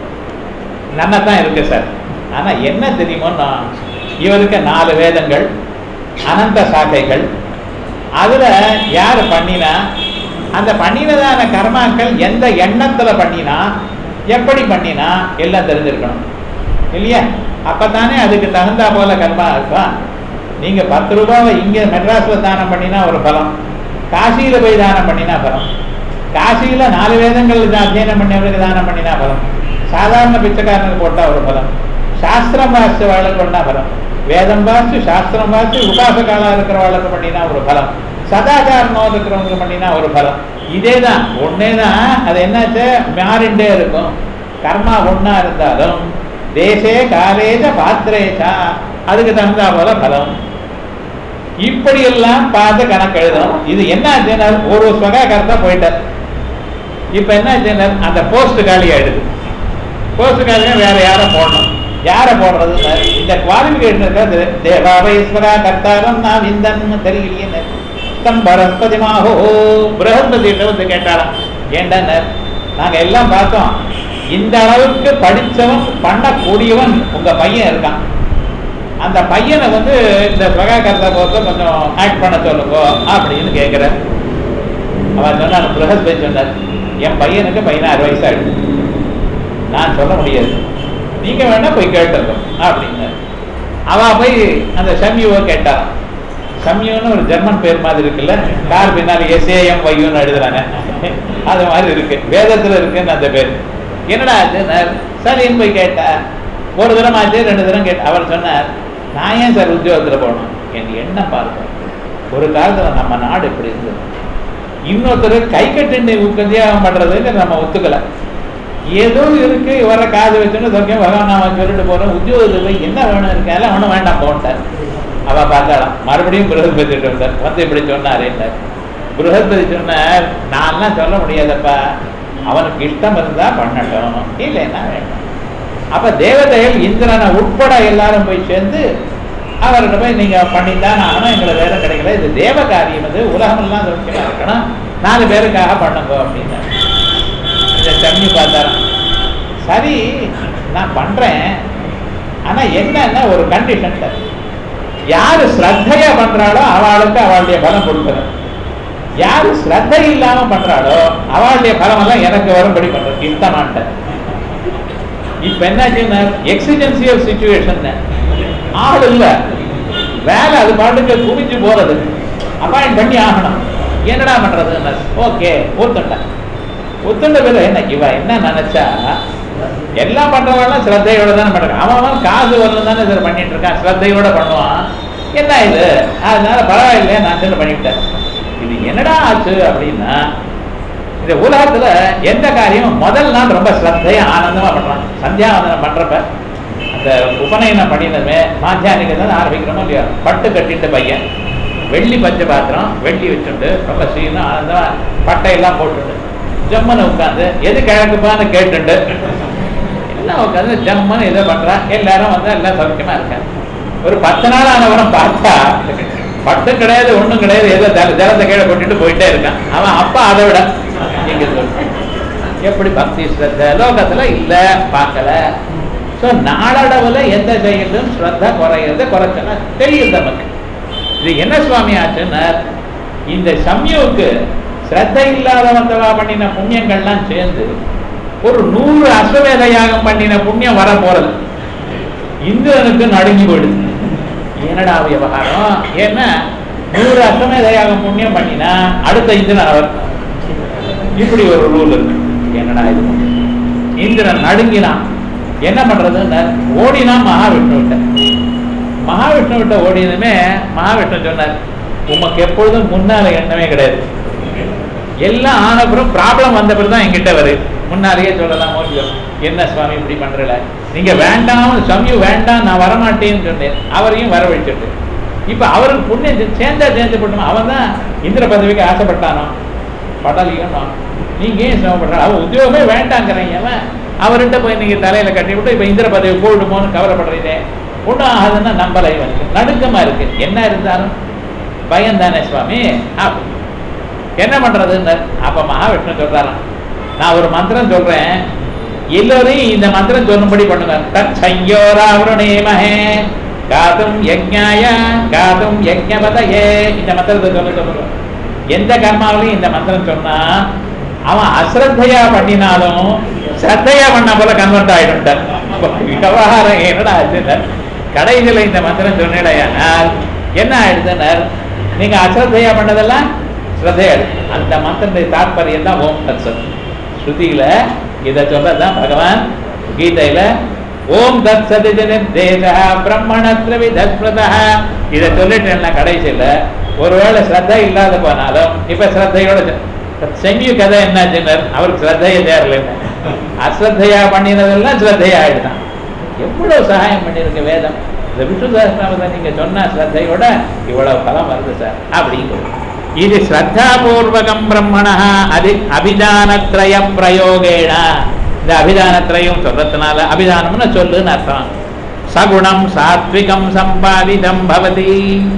நன்னதான் இருக்கு சார். ஆனா என்ன தெரியுமோன்னா இவருக்கு நாலு வேதங்கள், அனந்த சாக்கைகள். அதுல யாரு பண்ணினா அந்த பண்ணினதான கர்மாக்கள் எந்த எண்ணத்துல பண்ணினா எப்படி பண்ணினா எல்லாம் தெரிஞ்சிருக்கணும் இல்லையா? அப்பதானே அதுக்கு தகுந்தா போல கர்மா இருக்கும். நீங்க பத்து ரூபாவை இங்க மெட்ராஸ்ல தானம் பண்ணினா ஒரு பலம், காசியில போய் தானம் பண்ணினா பலம். காசியில நாலு வேதங்கள் அத்தியனம் பண்ணவருக்கு தானம் பண்ணினா பலம், சாதாரண பிச்சைக்காரனுக்கு போட்டா ஒரு பலம், சாஸ்திரம் வாசிச்ச வாழ்க்கை பண்ணா பலம், வேதம் வாசிச்சு சாஸ்திரம் வாசிச்சு உபாசகாலா இருக்கிற வாழ்க்கை பண்ணினா ஒரு பலம், சதாச்சாரனோ இருக்கிறவங்க பண்ணினா ஒரு பலம். இதேதான் ஒன்னேதான். அது என்னாச்சு மாறிண்டே இருக்கும். கர்மா ஒன்னா இருந்தாலும் தேசே காலேஜ பாத்திரேச்சா அதுக்கு தகுந்தா போல பலம். இப்படி எல்லாம் பார்த்து கணக்கு எழுதணும். இது என்ன ஆச்சுனர் ஒரு ஸ்வகா கர்த்தா போயிட்டார். இப்ப என்ன ஆச்சுனர் அந்த போஸ்ட் காலி ஆயிடுது. போஸ்ட் காலியா வேற யாரும் போடணும். யார போடுறது? இந்த குவாலிபிகேஷன் இருக்காது. தேவாவை ஸ்வகா கர்த்தாரம் நான் விந்தன்னு தெரியலையே. பரஸ்பதிமாகோ பிரகஸ்பதிட்ட வந்து கேட்டாராம், ஏண்டனர் நாங்க எல்லாம் பார்த்தோம், இந்த அளவுக்கு படிச்சவன் பண்ணக்கூடியவன் உங்க பையன் இருக்கான். அந்த பையனை வந்து இந்த ஸ்வகா கர்த்தா போக்க கொஞ்சம் ஆக்ட் பண்ண சொல்லுங்க அப்படின்னு கேட்கிற. அவன் சொன்னார், பிரகஸ்பதி சொன்னார், என் பையனுக்கு பதினாறு வயசு ஆயிடுச்சு, நான் சொல்ல முடியாது, நீங்க வேணா போய் கேட்டுருக்கோம் அப்படின்னு. அவ போய் அந்த சம்யுவை கேட்டாராம். சம்யுன்னு ஒரு ஜெர்மன் பேர் மாதிரி இருக்குல்ல, கார் பின்னால் எஸ்ஏஎம் வையுன்னு எழுதுறாங்க, அது மாதிரி இருக்கு, வேதத்துல இருக்குன்னு அந்த பேர். என்னடா ஆச்சு? சரின்னு போய் கேட்டா ஒரு தரம் ஆச்சு, ரெண்டு தரம் கேட்ட. அவர் சொன்னார், நான் ஏன் சார் உத்தியோகத்துல போகணும், என் எண்ணம் பார்ப்பேன். ஒரு காலத்துல நம்ம நாடு இப்படி இருந்தது, இன்னொருத்தர் கை கட்டு உத்தியோகம் பண்றதுன்னு நம்ம ஒத்துக்கல. ஏதோ இருக்கு வர காது வச்சுன்னு தொகையும் பகவான் அவன் சொல்லிட்டு போறோம். உத்தியோகத்துக்கு போய் என்ன வேணும் இருக்கு, எல்லாம் ஒன்றும் வேண்டாம் போட்டார். அவ பார்த்தாலாம். மறுபடியும் பிருகஸ்பதி வந்தார், வந்து இப்படி சொன்னார். பிருகஸ்பதி சொன்னார், நான்லாம் சொல்ல முடியாதப்பா, அவனுக்கு இஷ்டம் இருந்தா பண்ணட்டும், இல்லைன்னா வேண்டாம். அப்ப தேவதைகள் இந்திரனை உட்பட எல்லாரும் போய் சேர்ந்து அவர்கிட்ட போய் நீங்க பண்ணித்தான் ஆகணும், எங்களை வேற கிடைக்கல, இது தேவ காரியம், இது உலகமெல்லாம் சௌக்கியமா இருக்கணும், நாலு பேருக்காக பண்ணுங்க அப்படின்னு. இதை தண்ணி பார்த்தாராம். சரி நான் பண்றேன், ஆனா என்னன்னா ஒரு கண்டிஷன், யாரு ஸ்ரத்தையா பண்றாளோ அவளுக்கு அவளுடைய பலம் கொடுக்கணும், யாரு ஸ்ரத்தை இல்லாம பண்றாளோ அவளுடைய பலம் எல்லாம் எனக்கு வரும்படி பண்றது இஷ்டமாட்ட. இப்ப என்னாச்சுன்னா எக்ஸிஜென்சி ஆஃப் சிச்சுவேஷன், ஆள் இல்ல, வேலை அது பாட்டுக்கு குவிஞ்சு போறது, அப்பாயிண்ட் பண்ணி ஆகணும், என்னடா பண்றது? ஓகே ஒத்துண்ட ஒத்துண்ட பேர் என்ன இவ என்ன நினைச்சா, எல்லாம் பண்றவங்களாம் ஸ்ரத்தையோட தானே பண்றாங்க, அவன் காசு வரணும் தானே சார் பண்ணிட்டு இருக்கான், ஸ்ரத்தையோட பண்ணுவான், என்ன இது, அதனால பரவாயில்லையே நான் சொல்லி பண்ணிவிட்டேன். இது என்னடா ஆச்சு அப்படின்னா, இந்த உலகத்துல எந்த காரியம் முதல் நாள் ரொம்ப ஸ்ரத்தையா ஆனந்தமா பண்றான். சந்தியாவந்தனம் பண்றப்ப அந்த உபநயனம் பண்ணினதுமே மாத்தியானிக்கு தான் ஆரம்பிக்கிறோமோ இல்லையா, பட்டு கட்டிட்டு பையன் வெள்ளி பச்சை பாத்திரம் வெள்ளி வச்சுட்டு ரொம்ப சீனும் ஆனந்தமா பட்டையெல்லாம் போட்டுட்டு ஜம்மனை உட்காந்து எது கிழக்குப்பான்னு கேட்டுண்டு எல்லாம் உட்காந்து ஜம்மன் இதை பண்றான். எல்லாரும் வந்து எல்லாம் சௌக்கியமா இருக்காங்க. ஒரு பத்து நாள் ஆனவரம் பார்த்தா பட்டும் கிடையாது ஒண்ணும் கிடையாது, ஏதோ ஜலத்தை கீழே போட்டுட்டு போயிட்டே இருக்கான் அவன். அப்பா அதை விட எங்க சொல்ற எப்படி பக்தி ஸ்ரத்த லோகத்துல இல்ல பார்க்கல. ஸோ நாளடவுல எந்த செயலும் ஸ்ரத்தா குறையிறது குறைச்சல தெரியுது நமக்கு. இது என்ன சுவாமி ஆச்சுன்னா, இந்த சம்யுக்கு ஸ்ரத்த இல்லாதவந்தவா பண்ணின புண்ணியங்கள்லாம் சேர்ந்து ஒரு நூறு அஸ்வமேத யாகம் பண்ணின புண்ணியம் வர போறது. இந்திரனுக்கு நடுங்கி போயிடுது. என்னடா விவகாரம்? ஏன்னா நூறு அஸ்வமேத யாகம் புண்ணியம் பண்ணினா அடுத்த இந்திரன் அவர். இப்படி ஒரு ரூல் இருக்கு. என்னடா இது? இந்திரன் நடுங்கினான். என்ன பண்றதுன்னு ஓடினா மகாவிஷ்ணு விட்ட. மகாவிஷ்ணு விட்ட ஓடினுமே மகாவிஷ்ணு சொன்னார், உமக்கு எப்பொழுதும் முன்னால எண்ணமே கிடையாது, எல்லாம் ஆனப்புறம் ப்ராப்ளம் வந்த பிறகு தான் என்கிட்ட வருது. முன்னாலேயே சொல்லலாம் மோதியம், என்ன சுவாமி இப்படி பண்றல, நீங்க வேண்டாம் சமயம் வேண்டாம் நான் வரமாட்டேன்னு சொன்னேன். அவரையும் வரவழைச்சிட்டு இப்ப அவருக்கு புண்ணியம் சேர்ந்தா சேர்ந்து போட்டோம். அவன் தான் இந்திர பதவிக்கு ஆசைப்பட்டானோ படலையும். நீங்க ஏன் சிரமப்படுற? அவன் உத்தியோகமே வேண்டாங்கிறீங்க. அவன் அவர்கிட்ட போய் நீங்க தலையில கட்டி விட்டு இப்ப இந்திர பதவி போயிடுமோன்னு கவலைப்படுறீங்க. ஒன்றும் ஆகுதுன்னா நம்பலை வந்து நடுக்கமா இருக்கு. என்ன இருந்தாலும் பயம் தானே சுவாமி. அப்படி என்ன பண்றதுன்னு அப்ப மகாவிஷ்ணு சொல்றாராம், நான் ஒரு மந்திரம் சொல்றேன், எல்லோரையும் இந்த மந்திரம் சொல்லும்படி பண்ணுங்க. தற்சயோராவருணேமஹே காதும் யஜ்ஞாய காதும் யஜ்ஞபதயே. இந்த மந்திரத்தை சொல்ல சொல்லுங்க. எந்த கர்மாவிலையும் இந்த மந்திரம் சொன்னா அவன் அஸ்ரத்தையா பண்ணினாலும் ஸ்ரத்தையா பண்ண போல கன்வெர்ட் ஆயிடுட்டார். விவகாரம் என்னடா ஆச்சுன்னா, கடைசியில் இந்த மந்திரம் சொன்னால் என்ன ஆயிடுதுன்னார், நீங்க அஸ்ரத்தையா பண்ணதெல்லாம் ஸ்ரத்தையா. அந்த மந்திரத்தை தாற்பயம் தான் ஓம் தத்சத். ஸ்ருதியில இதை சொல்லதான் பகவான் கீதையில ஓம் தத்சத் பிரம்மணத்ர விதஸ்மிருதா இதை சொல்லிட்டு கடைசியில ஒருவேளை ஸ்ரத்த இல்லாத போனாலும் இப்ப ஸ்ரத்தையோட செஞ்சு கதை என்ன அவருக்கு ஸ்ரத்தைய தேரல, அஸ்ரத்தையா பண்ணினதெல்லாம் ஸ்ரத்தையா ஆயிடுதான். எவ்வளவு சகாயம் பண்ணிருக்கு வேதம். இந்த விஷ்ணு சஹஸ்ரநாமத்தை நீங்க சொன்ன ஸ்ரத்தையோட இவ்வளவு பலம் வருது சார் அப்படிங்கிறது. இது ஸ்ரத்தாபூர்வகம் பிரம்மணா அது அபிதானத்ரய பிரயோகேண. இந்த அபிதானத்ரயம் சொல்றதுனால அபிதானம்னு சொல்லுன்னு அர்த்தம். சகுணம் சாத்விகம் சம்பாதிதம் பவதி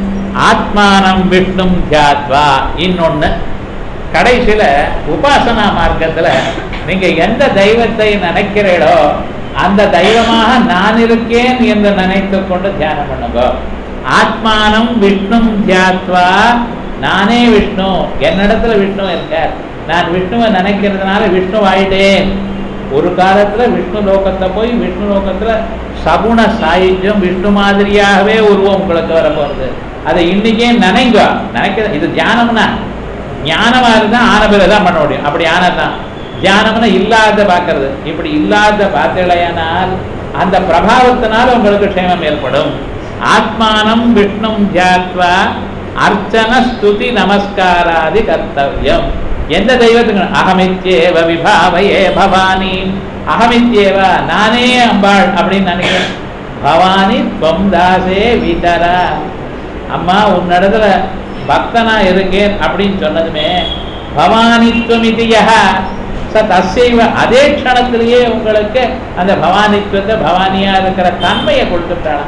ஆத்மானம் விஷ்ணும் தியாத்வா. இன்னொன்னு கடைசியில உபாசனா மார்க்கத்துல நீங்க எந்த தெய்வத்தை நினைக்கிறீளோ அந்த தெய்வமாக நான் இருக்கேன் என்று நினைத்து கொண்டு தியானம் பண்ணுங்க. ஆத்மானம் விஷ்ணும் தியாத்வா. நானே விஷ்ணு, என்னிடத்துல விஷ்ணு இருக்கார், நான் விஷ்ணுவை நினைக்கிறதுனால விஷ்ணு ஆயிட்டேன். ஒரு காலத்துல விஷ்ணு லோகத்தை போய் விஷ்ணு லோகத்துல சகுண சாயுஜ்யம் விஷ்ணு மாதிரியாகவே உருவம் உங்களுக்கு வர போறது. அதை இன்னைக்கே நினைங்க. நினைக்கிற இது தியானம்னா ஞானமா இருந்தா ஆன பிறகுதான் பண்ண முடியும். அப்படி ஆனதான் தியானம்னா இல்லாத பார்க்கறது. இப்படி இல்லாத பார்த்தலையானால் அந்த பிரபாவத்தினால உங்களுக்கு க்ஷேமம் ஏற்படும். ஆத்மானம் விஷ்ணும் தியாத்வா அர்ச்சன ஸ்துதி நமஸ்காராதி கர்த்தவியம். எந்த தெய்வத்துக்கு அகமித்யேவ விபாவையே பவானி. அகமித்யேவ நானே அம்பாள் அப்படின்னு நினைக்கிறேன். பவானி துவம் தாசே விதர. அம்மா உன்னிடத்துல பக்தனா இருக்கேன் அப்படின்னு சொன்னதுமே பவானித்வமிதியா ச தஸ்யைவ. அதே க்ஷணத்திலேயே உங்களுக்கு அந்த பவானித்வத்தை பவானியா இருக்கிற தன்மையை கொடுத்துட்டாளாம்.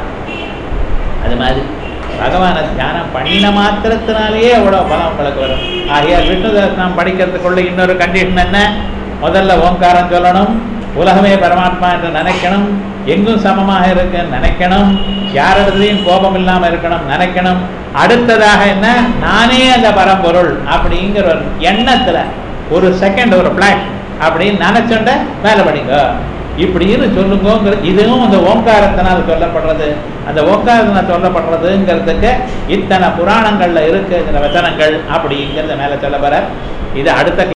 அது மாதிரி பகவானை தியானம் பண்ணின மாத்திரத்தினாலேயே எவ்வளவு பலம் உங்களுக்கு வரும். ஆகிய விஷ்ணு சஹஸ்ரநாமம் படிக்கிறதுக்குள்ள இன்னொரு கண்டிஷன் என்ன? முதல்ல ஓங்காரம் சொல்லணும், உலகமே பரமாத்மா என்று நினைக்கணும், எங்கும் சமமாக இருக்கு நினைக்கணும், யாரிடத்துலையும் கோபம் இல்லாம இருக்கணும் நினைக்கணும். அடுத்ததாக என்ன? நானே அந்த பரம்பொருள் அப்படிங்கிற ஒரு எண்ணத்துல ஒரு செகண்ட் ஒரு பிளாக் அப்படின்னு நினைச்சுண்ட மேல படிங்க. இப்படின்னு சொல்லுங்க. இதுவும் அந்த ஓங்காரத்தினால் சொல்லப்படுறது. அந்த ஓங்காரத்தினால் சொல்லப்படுறதுங்கிறதுக்கு இத்தனை புராணங்கள்ல இருக்கு இந்த வசனங்கள் அப்படிங்கிறத மேல சொல்ல போற. இது அடுத்த